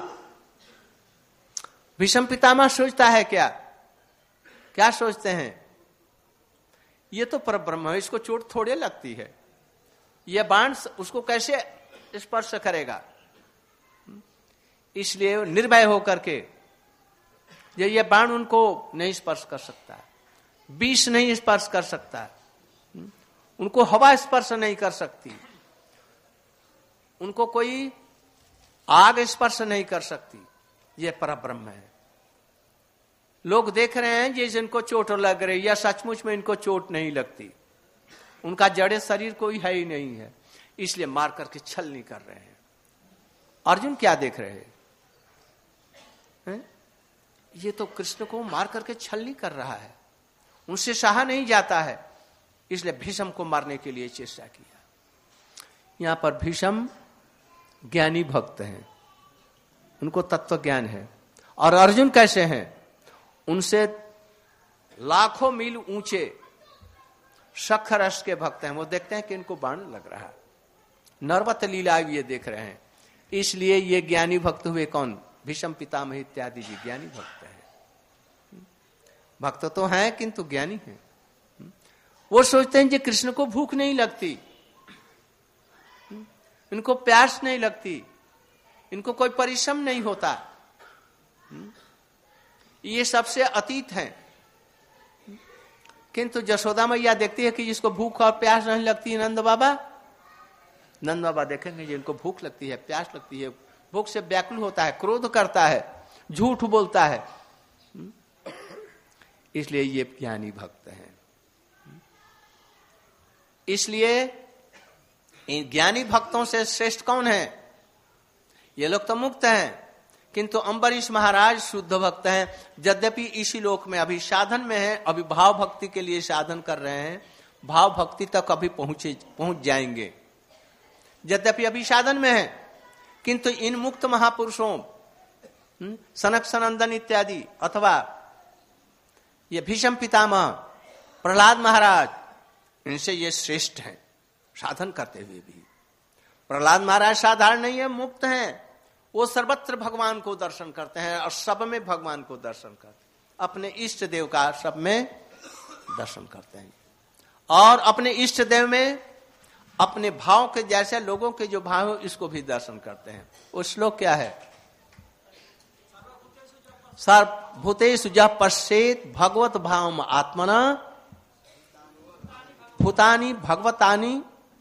भीष्म पितामह सोचता है क्या सोचते हैं? ये तो परब्रह्म है, इसको चोट थोड़े लगती है, यह बाण उसको कैसे स्पर्श करेगा? इसलिए निर्भय होकर के ये बाण उनको नहीं स्पर्श कर सकता, विष नहीं स्पर्श कर सकता, उनको हवा स्पर्श नहीं कर सकती, उनको कोई आग स्पर्श नहीं कर सकती, ये परब्रह्म है। लोग देख रहे हैं जैसे इनको चोट लग रही है, या सचमुच में इनको चोट नहीं लगती, उनका जड़े शरीर कोई है ही नहीं है, इसलिए मार करके छल नहीं कर रहे हैं। अर्जुन क्या देख रहे हैं? ये तो कृष्ण को मार करके छल नहीं कर रहा है, उनसे सहा नहीं जाता है, इसलिए भीष्म को मारने के लिए चेष्टा किया। यहां पर भीष्म ज्ञानी भक्त हैं, उनको तत्व ज्ञान है। और अर्जुन कैसे हैं? उनसे लाखों मील ऊंचे शख रस के भक्त हैं। वो देखते हैं कि इनको बाण लग रहा है, नरवत लीला ये देख रहे हैं, इसलिए ये ज्ञानी भक्त हुए। कौन? भीष्म पितामह इत्यादि जी ज्ञानी भक्त हैं। भक्त तो हैं किंतु ज्ञानी हैं। वो सोचते हैं कि कृष्ण को भूख नहीं लगती, इनको प्यास नहीं लगती, इनको कोई परिश्रम नहीं होता, ये सबसे अतीत हैं। किंतु जशोदा मैया देखती है कि जिसको भूख और प्यास नहीं लगती, नंद बाबा देखेंगे जिनको भूख लगती है, प्यास लगती है, भूख से व्याकुल होता है, क्रोध करता है, झूठ बोलता है, इसलिए ये ज्ञानी भक्त हैं। इसलिए इन ज्ञानी भक्तों से श्रेष्ठ कौन है? ये लोग तो मुक्त हैं, किंतु अम्बरीश महाराज शुद्ध भक्त हैं। यद्यपि इसी लोक में अभी साधन में हैं, अभी भाव भक्ति के लिए साधन कर रहे हैं, भाव भक्ति तक अभी पहुंच जाएंगे। यद्यपि अभी साधन में है, किंतु इन मुक्त महापुरुषों सनक सनंदन इत्यादि, अथवा ये भीष्म पितामह, प्रहलाद महाराज, इनसे ये श्रेष्ठ हैं साधन करते हुए भी। प्रहलाद महाराज साधारण नहीं है, मुक्त हैं। वो सर्वत्र भगवान को दर्शन करते हैं और सब में भगवान को दर्शन करते हैं, अपने इष्ट देव का सब में दर्शन करते हैं। और अपने इष्ट देव में अपने भाव के जैसे लोगों के जो भाव हो, इसको भी दर्शन करते हैं। वो श्लोक क्या है? सर्वभूतेषु जः पश्येत् भगवत भावम् आत्मना भूतानि भगवतानि।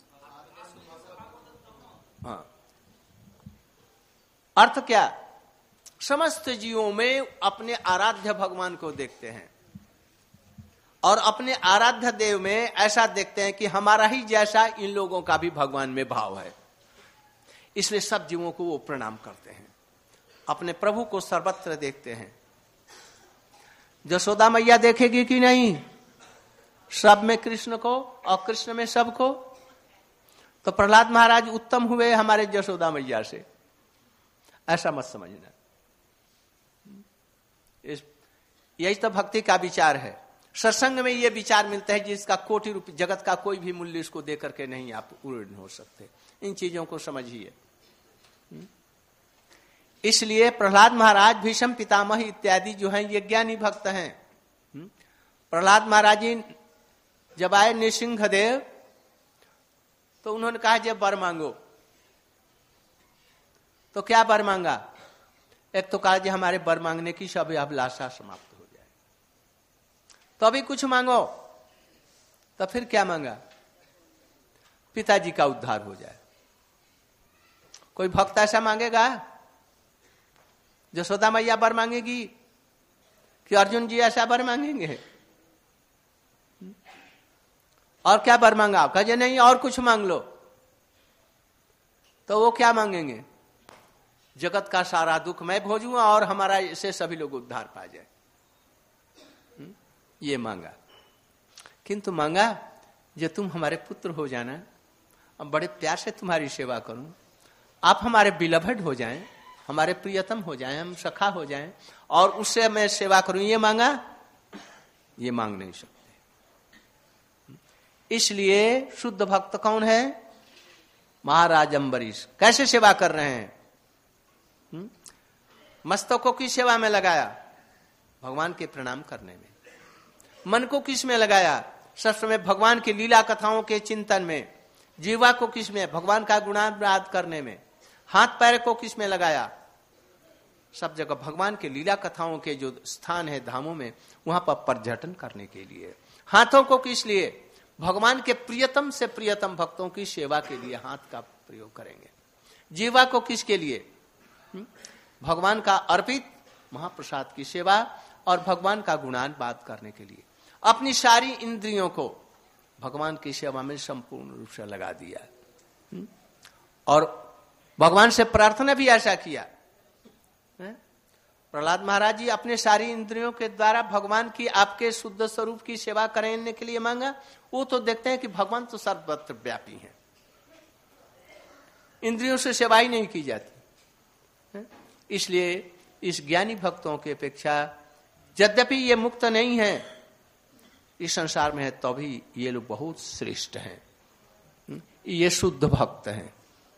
अर्थ क्या? समस्त जीवों में अपने आराध्य भगवान को देखते हैं और अपने आराध्य देव में ऐसा देखते हैं कि हमारा ही जैसा इन लोगों का भी भगवान में भाव है, इसलिए सब जीवों को वो प्रणाम करते हैं, अपने प्रभु को सर्वत्र देखते हैं। यशोदा मैया देखेगी कि नहीं सब में कृष्ण को और कृष्ण में सबको? तो प्रहलाद महाराज उत्तम हुए हमारे यशोदा मैया से, ऐसा मत समझना। यही तो भक्ति का विचार है। सत्संग में ये विचार मिलता है जिसका कोटि रुपये जगत का कोई भी मूल्य इसको दे करके नहीं आप पूर्ण हो सकते। इन चीजों को समझिए। इसलिए प्रहलाद महाराज, भीष्म पितामह इत्यादि जो हैं ये ज्ञानी भक्त हैं। प्रहलाद महाराज जी जब आए नृसिंहदेव तो उन्होंने कहा जब वर मांगो, तो क्या वर मांगा? एक तो कहा जी हमारे वर मांगने की सब अभिलाषा समाप्त हो जाए, तो अभी कुछ मांगो। तो फिर क्या मांगा? पिताजी का उद्धार हो जाए। कोई भक्त ऐसा मांगेगा? यशोदा मैया वर मांगेगी कि अर्जुन जी ऐसा वर मांगेंगे? और क्या वर मांगा? कहे नहीं और कुछ मांग लो। तो वो क्या मांगेंगे? जगत का सारा दुख मैं भोजूंगा और हमारा इससे सभी लोग उद्धार पा जाए, ये मांगा। किंतु मांगा जो तुम हमारे पुत्र हो जाना, अब बड़े प्यार से तुम्हारी सेवा करूं, आप हमारे बिलभड हो जाएं, हमारे प्रियतम हो जाएं, हम सखा हो जाएं और उससे मैं सेवा करूं, ये मांगा? ये मांग नहीं सकते। इसलिए शुद्ध भक्त कौन है? महाराज अम्बरीश। कैसे सेवा कर रहे हैं? मस्तकों की सेवा में लगाया, भगवान के प्रणाम करने में। मन को किस में लगाया? शास्त्र में भगवान की लीला कथाओं के चिंतन में। जीवा को किस में? भगवान का गुणानुवाद करने में। हाथ पैर को किस में लगाया? सब जगह भगवान के लीला कथाओं के जो स्थान है धामों में, वहां पर पर्यटन करने के लिए। हाथों को किस लिए? भगवान के प्रियतम से प्रियतम भक्तों की सेवा के लिए हाथ का प्रयोग करेंगे। जीवा को किसके लिए? भगवान का अर्पित महाप्रसाद की सेवा और भगवान का गुणान बात करने के लिए अपनी सारी इंद्रियों को भगवान की सेवा में संपूर्ण रूप से लगा दिया और भगवान से प्रार्थना भी ऐसा किया। प्रहलाद महाराज जी अपने सारी इंद्रियों के द्वारा भगवान की आपके शुद्ध स्वरूप की सेवा करने के लिए मांगा। वो तो देखते हैं कि भगवान तो सर्वत्र व्यापी हैं, इंद्रियों से सेवा ही नहीं की जाती। इसलिए इस ज्ञानी भक्तों की अपेक्षा यद्यपि ये मुक्त नहीं है इस संसार में है, तो भी ये लोग बहुत श्रेष्ठ हैं, ये शुद्ध भक्त हैं।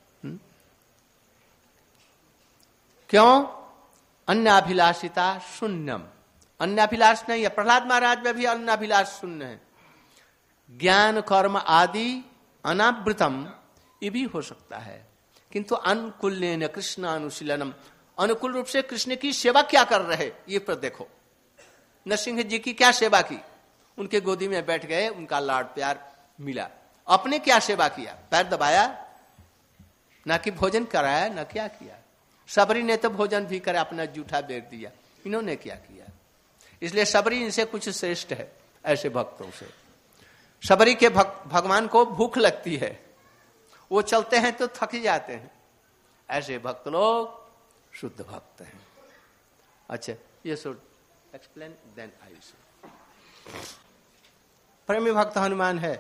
क्यों? अन्याभिलाषिता शून्यम, अन्याभिलाष नहीं है। प्रहलाद महाराज में भी अन्याभिलाष शून्य है। ज्ञान कर्म आदि अनावृतम ये भी हो सकता है, किंतु अनुकूल कृष्ण अनुशीलनम, अनुकूल रूप से कृष्ण की सेवा क्या कर रहे ये पर देखो। नरसिंह जी की क्या सेवा की, उनके गोदी में बैठ गए, उनका लाड प्यार मिला। अपने क्या सेवा किया, पैर दबाया, ना कि भोजन कराया, ना क्या किया। सबरी ने तो भोजन भी कर अपना जूठा बेच दिया, इन्होंने क्या किया। इसलिए सबरी इनसे कुछ श्रेष्ठ है ऐसे भक्तों से। सबरी के भगवान को भूख लगती है, वो चलते हैं तो थक जाते हैं। ऐसे भक्त लोग शुद्ध भक्त हैं। अच्छा, ये शुड एक्सप्लेन देन आई से। प्रेमी भक्त हनुमान है,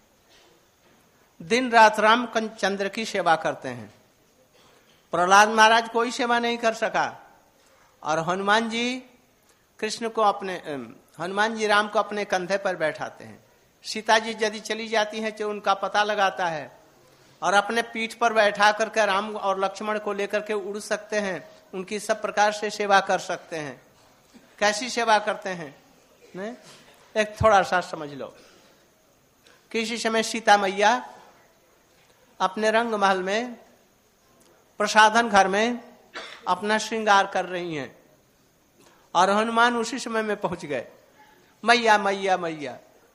दिन रात राम चंद्र की सेवा करते हैं। प्रहलाद महाराज कोई सेवा नहीं कर सका और हनुमान जी कृष्ण को अपने हनुमान जी राम को अपने कंधे पर बैठाते हैं। सीता जी यदि चली जाती हैं तो उनका पता लगाता है और अपने पीठ पर बैठा करके राम और लक्ष्मण को लेकर के उड़ सकते हैं, उनकी सब प्रकार से सेवा कर सकते हैं। कैसी सेवा करते हैं ने? एक थोड़ा सा समझ लो। किसी समय सीता मैया अपने रंग महल में प्रसाधन घर में अपना श्रृंगार कर रही हैं और हनुमान उसी समय में पहुंच गए। मैया मैया मैया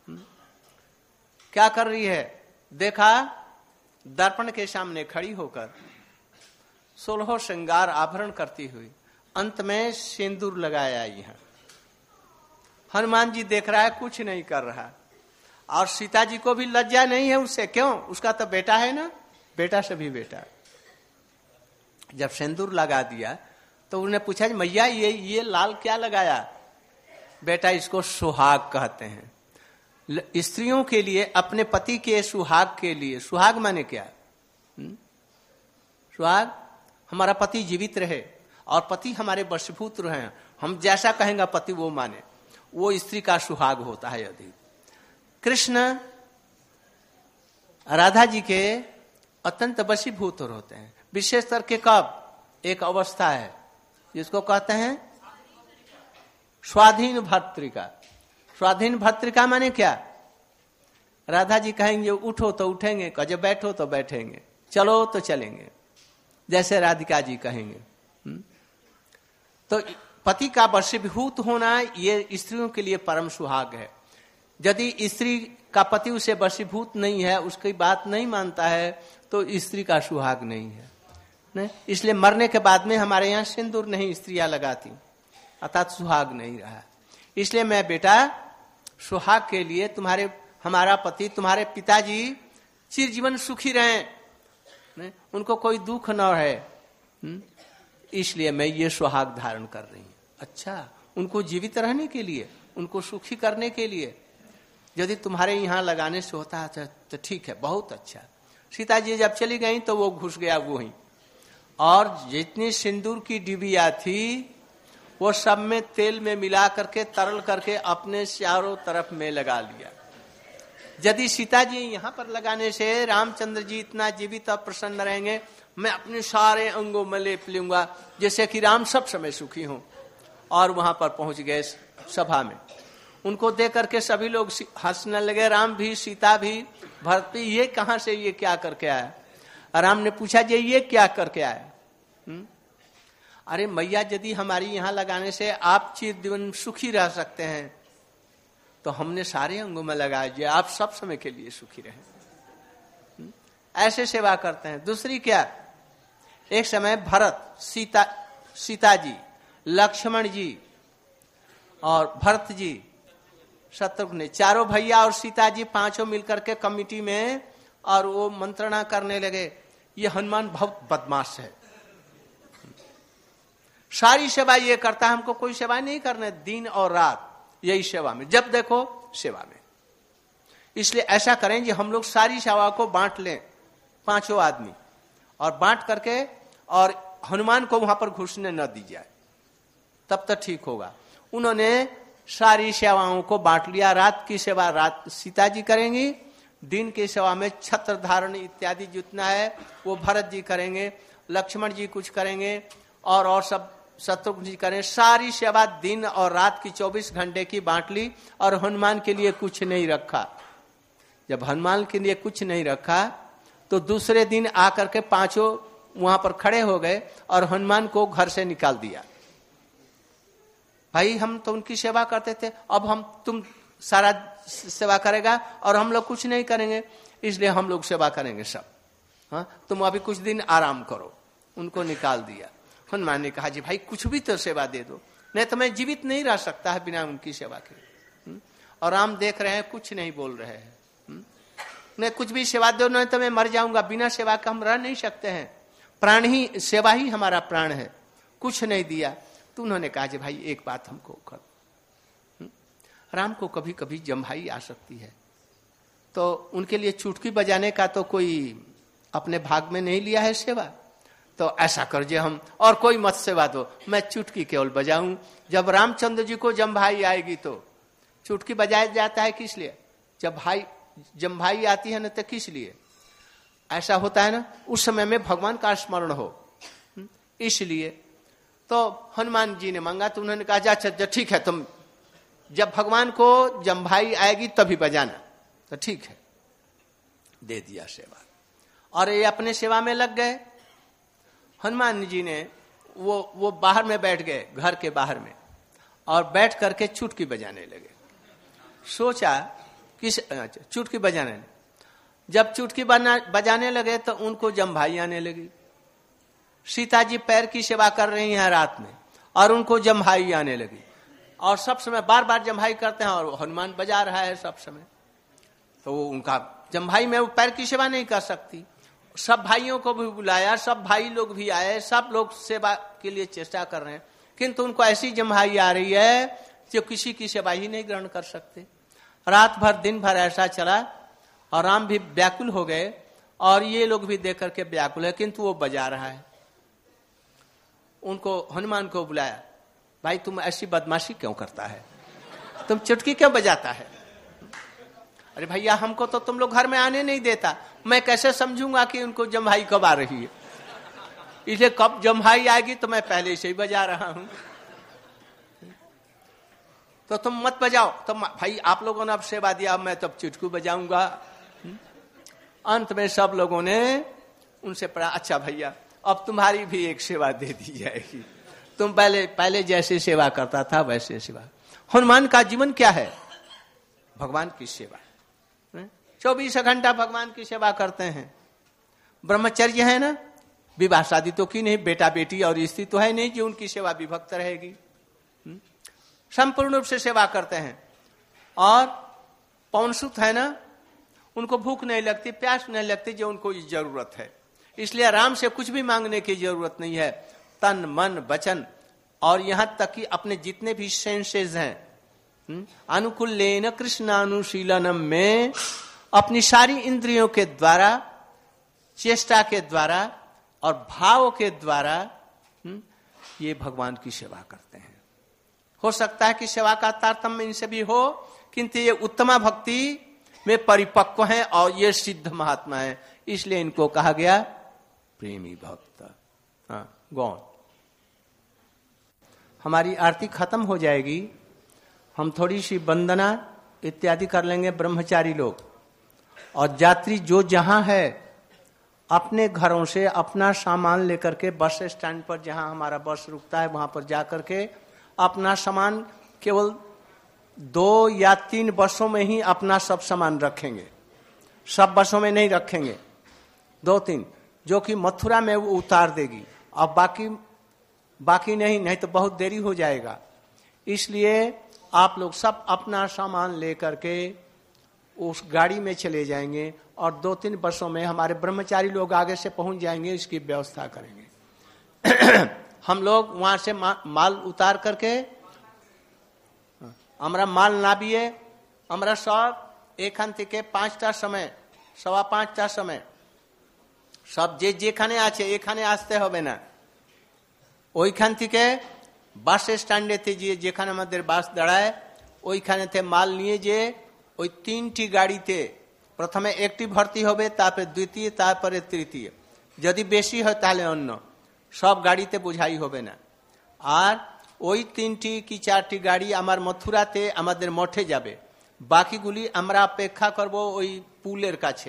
क्या कर रही है, देखा दर्पण के सामने खड़ी होकर 16 श्रृंगार आभरण करती हुई, अंत में सिंदूर लगाया। यहाँ हनुमान जी देख रहा है, कुछ नहीं कर रहा और सीता जी को भी लज्जा नहीं है उससे। क्यों? उसका तो बेटा है ना, बेटा से भी बेटा। जब सिंदूर लगा दिया तो उन्होंने पूछा मैया ये लाल क्या लगाया? बेटा इसको सुहाग कहते हैं। स्त्रियों के लिए अपने पति के सुहाग के लिए, सुहाग माने क्या? सुहाग हमारा पति जीवित रहे और पति हमारे वशभूत रहे, हम जैसा कहेंगे पति वो माने, वो स्त्री का सुहाग होता है। यदि कृष्ण राधा जी के अत्यंत वशीभूत होते हैं, विशेष करके कब? एक अवस्था है जिसको कहते हैं स्वाधीन भर्तृका। स्वाधीन भर्तृका माने क्या? राधा जी कहेंगे उठो तो उठेंगे, कहे बैठो तो बैठेंगे, चलो तो चलेंगे, जैसे राधिका जी कहेंगे। तो पति का वशीभूत होना ये स्त्रियों के लिए परम सुहाग है। यदि स्त्री का पति उसे वशीभूत नहीं है, उसकी बात नहीं मानता है, तो स्त्री का सुहाग नहीं है। नहीं? इसलिए मरने के बाद में हमारे यहाँ सिंदूर नहीं स्त्रियां लगाती, अर्थात सुहाग नहीं रहा। इसलिए मैं बेटा सुहाग के लिए हमारा पति, तुम्हारे पिताजी चिरजीवन सुखी रहें, उनको कोई दुख न है, इसलिए मैं ये सुहाग धारण कर रही हूं। अच्छा, उनको जीवित रहने के लिए, उनको सुखी करने के लिए यदि तुम्हारे यहाँ लगाने से होता है तो ठीक है, बहुत अच्छा। सीता जी जब चली गई तो वो घुस गया वहीं, और जितनी सिंदूर की डिबिया थी वो सब में तेल में मिला करके तरल करके अपने चारों तरफ में लगा लिया। यदि सीता जी यहाँ पर लगाने से रामचंद्र जी इतना जीवित और प्रसन्न रहेंगे, मैं अपने सारे अंगों में लेप लूंगा जैसे कि राम सब समय सुखी हों। और वहां पर पहुंच गए सभा में, उनको देख करके सभी लोग हंसने लगे, राम भी, सीता भी, भरत भी। ये कहां से, ये क्या करके आया? राम ने पूछा जी ये क्या करके आया? अरे मैया, यदि हमारी यहाँ लगाने से आप चिरजीवन सुखी रह सकते हैं तो हमने सारे अंगों में लगाया जी, आप सब समय के लिए सुखी रहे। ऐसे सेवा करते हैं। दूसरी क्या, एक समय भरत सीता सीता जी, लक्ष्मण जी और भरत जी, शत्रुघ्न, चारों भैया और सीता जी पांचों मिलकर के कमिटी में और वो मंत्रणा करने लगे। ये हनुमान बहुत बदमाश है, सारी सेवा ये करता है, हमको कोई सेवा नहीं करने, दिन और रात यही सेवा में, जब देखो सेवा में। इसलिए ऐसा करें कि हम लोग सारी सेवा को बांट लें, पांचों आदमी, और बांट करके और हनुमान को वहां पर घुसने न दी जाए, तब तक ठीक होगा। उन्होंने सारी सेवाओं को बांट लिया। रात की सेवा रात सीता जी करेंगी, दिन की सेवा में छत्र धारण इत्यादि जितना है वो भरत जी करेंगे, लक्ष्मण जी कुछ करेंगे और सब शत्रुघ्न जी करें। सारी सेवा दिन और रात की 24 घंटे की बांट ली और हनुमान के लिए कुछ नहीं रखा। जब हनुमान के लिए कुछ नहीं रखा तो दूसरे दिन आकर के पांचों वहां पर खड़े हो गए और हनुमान को घर से निकाल दिया। भाई हम तो उनकी सेवा करते थे, अब तुम सारा सेवा करेगा और हम लोग कुछ नहीं करेंगे, इसलिए हम लोग सेवा करेंगे सब। हाँ, तुम अभी कुछ दिन आराम करो। उनको निकाल दिया। हनुमान ने कहा जी भाई कुछ भी तो सेवा दे दो, नहीं तो मैं जीवित नहीं रह सकता है बिना उनकी सेवा के। और राम देख रहे हैं, कुछ नहीं बोल रहे हैं। नहीं कुछ भी सेवा दो, नहीं तो मैं मर जाऊंगा, बिना सेवा का हम रह नहीं सकते हैं, प्राण ही सेवा ही हमारा प्राण है। कुछ नहीं दिया तो उन्होंने कहा जी भाई एक बात हमको कर। राम को कभी कभी जम्हाई आ सकती है, तो उनके लिए चुटकी बजाने का तो कोई अपने भाग में नहीं लिया है सेवा, तो ऐसा कर जे हम और कोई मत सेवा दो, मैं चुटकी केवल बजाऊं। जब रामचंद्र जी को जम्भाई आएगी तो चुटकी बजाया जाता है किस लिए? जब जम्भाई आती है ना तो किस लिए ऐसा होता है ना, उस समय में भगवान का स्मरण हो, इसलिए। तो हनुमान जी ने मांगा तो उन्होंने कहा जा ठीक है, तुम जब भगवान को जम्भाई आएगी तभी बजाना, तो ठीक है, दे दिया सेवा। और ये अपने सेवा में लग गए। हनुमान जी ने वो बाहर में बैठ गए, घर के बाहर में, और बैठ करके चुटकी बजाने लगे। सोचा किस चुटकी बजाने, जब चुटकी बजाने लगे तो उनको जम्भाई आने लगी। सीता जी पैर की सेवा कर रही हैं रात में और उनको जम्भाई आने लगी, और सब समय बार बार जम्भाई करते हैं और हनुमान बजा रहा है सब समय, तो वो उनका जम्भाई में वो पैर की सेवा नहीं कर सकती। सब भाइयों को भी बुलाया, सब भाई लोग भी आए, सब लोग सेवा के लिए चेष्टा कर रहे हैं, किंतु उनको ऐसी जम्भाई आ रही है जो किसी की सेवा ही नहीं ग्रहण कर सकते। रात भर दिन भर ऐसा चला और राम भी व्याकुल हो गए और ये लोग भी देख करके व्याकुल है, किंतु वो बजा रहा है। उनको हनुमान को बुलाया, भाई तुम ऐसी बदमाशी क्यों करता है, तुम चुटकी क्यों बजाता है? अरे भैया हमको तो तुम लोग घर में आने नहीं देता, मैं कैसे समझूंगा कि उनको जम्हाई कब आ रही है, इसलिए कब जम्हाई आएगी तो मैं पहले से ही बजा रहा हूं, तो तुम मत बजाओ। तो भाई आप लोगों ने अब सेवा दिया, मैं तब चुटकी बजाऊंगा। अंत में सब लोगों ने उनसे पढ़ा, अच्छा भैया अब तुम्हारी भी एक सेवा दे दी जाएगी, तुम पहले जैसे सेवा करता था वैसे सेवा। हनुमान का जीवन क्या है? भगवान की सेवा, 24 घंटा भगवान की सेवा करते हैं। ब्रह्मचर्य है ना, विवाह शादी तो की नहीं, बेटा बेटी और स्त्री तो है नहीं जो उनकी सेवा विभक्त रहेगी, संपूर्ण रूप से सेवा करते हैं। और पौनसुत है ना, उनको भूख नहीं लगती, प्यास नहीं लगती जो उनको जरूरत है, इसलिए राम से कुछ भी मांगने की जरूरत नहीं है। तन मन वचन और यहां तक कि अपने जितने भी सेंसेस हैं, अनुकूलेन कृष्णानुशीलनम में अपनी सारी इंद्रियों के द्वारा, चेष्टा के द्वारा और भाव के द्वारा ये भगवान की सेवा करते हैं। हो सकता है कि सेवा का तारतम्य इनसे भी हो, किंतु ये उत्तमा भक्ति में परिपक्व हैं और ये सिद्ध महात्मा है, इसलिए इनको कहा गया प्रेमी भक्त। हाँ, गौण। हमारी आरती खत्म हो जाएगी, हम थोड़ी सी वंदना इत्यादि कर लेंगे ब्रह्मचारी लोग, और यात्री जो जहां है अपने घरों से अपना सामान लेकर के बस स्टैंड पर जहां हमारा बस रुकता है वहां पर जाकर के अपना सामान केवल 2 या 3 बसों में ही अपना सब सामान रखेंगे, सब बसों में नहीं रखेंगे, 2-3 जो कि मथुरा में वो उतार देगी, और बाकी बाकी नहीं तो बहुत देरी हो जाएगा। इसलिए आप लोग सब अपना सामान लेकर के उस गाड़ी में चले जाएंगे और 2-3 वर्षों में हमारे ब्रह्मचारी लोग आगे से पहुंच जाएंगे, इसकी व्यवस्था करेंगे। हम लोग वहां से माल उतार करके আমরা মাল নাবিয়ে আমরা সব এখান থেকে 5টার সময় 5:15টার সময় সব যেখানে আছে এখানে আসতে হবে না, ওইখান থেকে বাস স্ট্যান্ডেতে গিয়ে যেখানে আমাদের বাস দাঁড়ায় ওইখানেতে মাল নিয়ে যে ওই 3টি গাড়িতে প্রথমে একটি ভর্তি হবে, তারপরে দ্বিতীয়, তারপরে তৃতীয়, যদি বেশি হয় তাহলে অন্য, সব গাড়িতে বোঝাই হবে না। আর ওই 3টি কি 4টি গাড়ি আমার মথুরাতে আমাদের মঠে যাবে, বাকিগুলি আমরা অপেক্ষা করব ওই পুলের কাছে,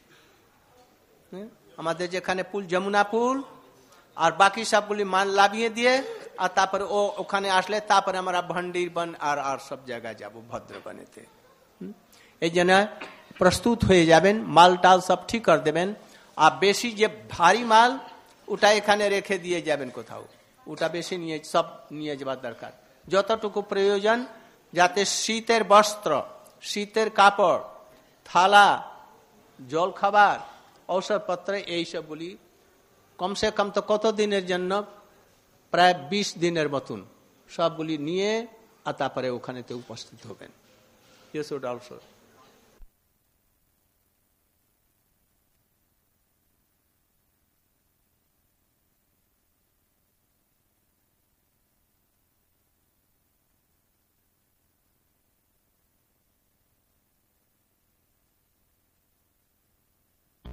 আমাদের যেখানে পুল যমুনা পুল, আর বাকি সবগুলি মাল লাভিয়ে দিয়ে আর তারপরে ওখানে আসলে তারপরে আমরা ভন্ডির বন আর সব জায়গায় যাব ভদ্রবনেতে। এই জন্য প্রস্তুত হয়ে যাবেন, মাল টাল সব ঠিক করে দেবেন। আর বেশি যে ভারী মাল ওটা এখানে রেখে দিয়ে যাবেন কোথাও, ওটা বেশি নিয়ে সব নিয়ে যাবার দরকার। যতটুকু প্রয়োজন, যাতে শীতের বস্ত্র, শীতের কাপড়, থালা, জল খাবার, ঔষধপত্র এইসবগুলি কমসে কম তো কত দিনের জন্য, প্রায় 20 দিনের মতন সবগুলি নিয়ে আর তারপরে ওখানেতে উপস্থিত হবেন। You should also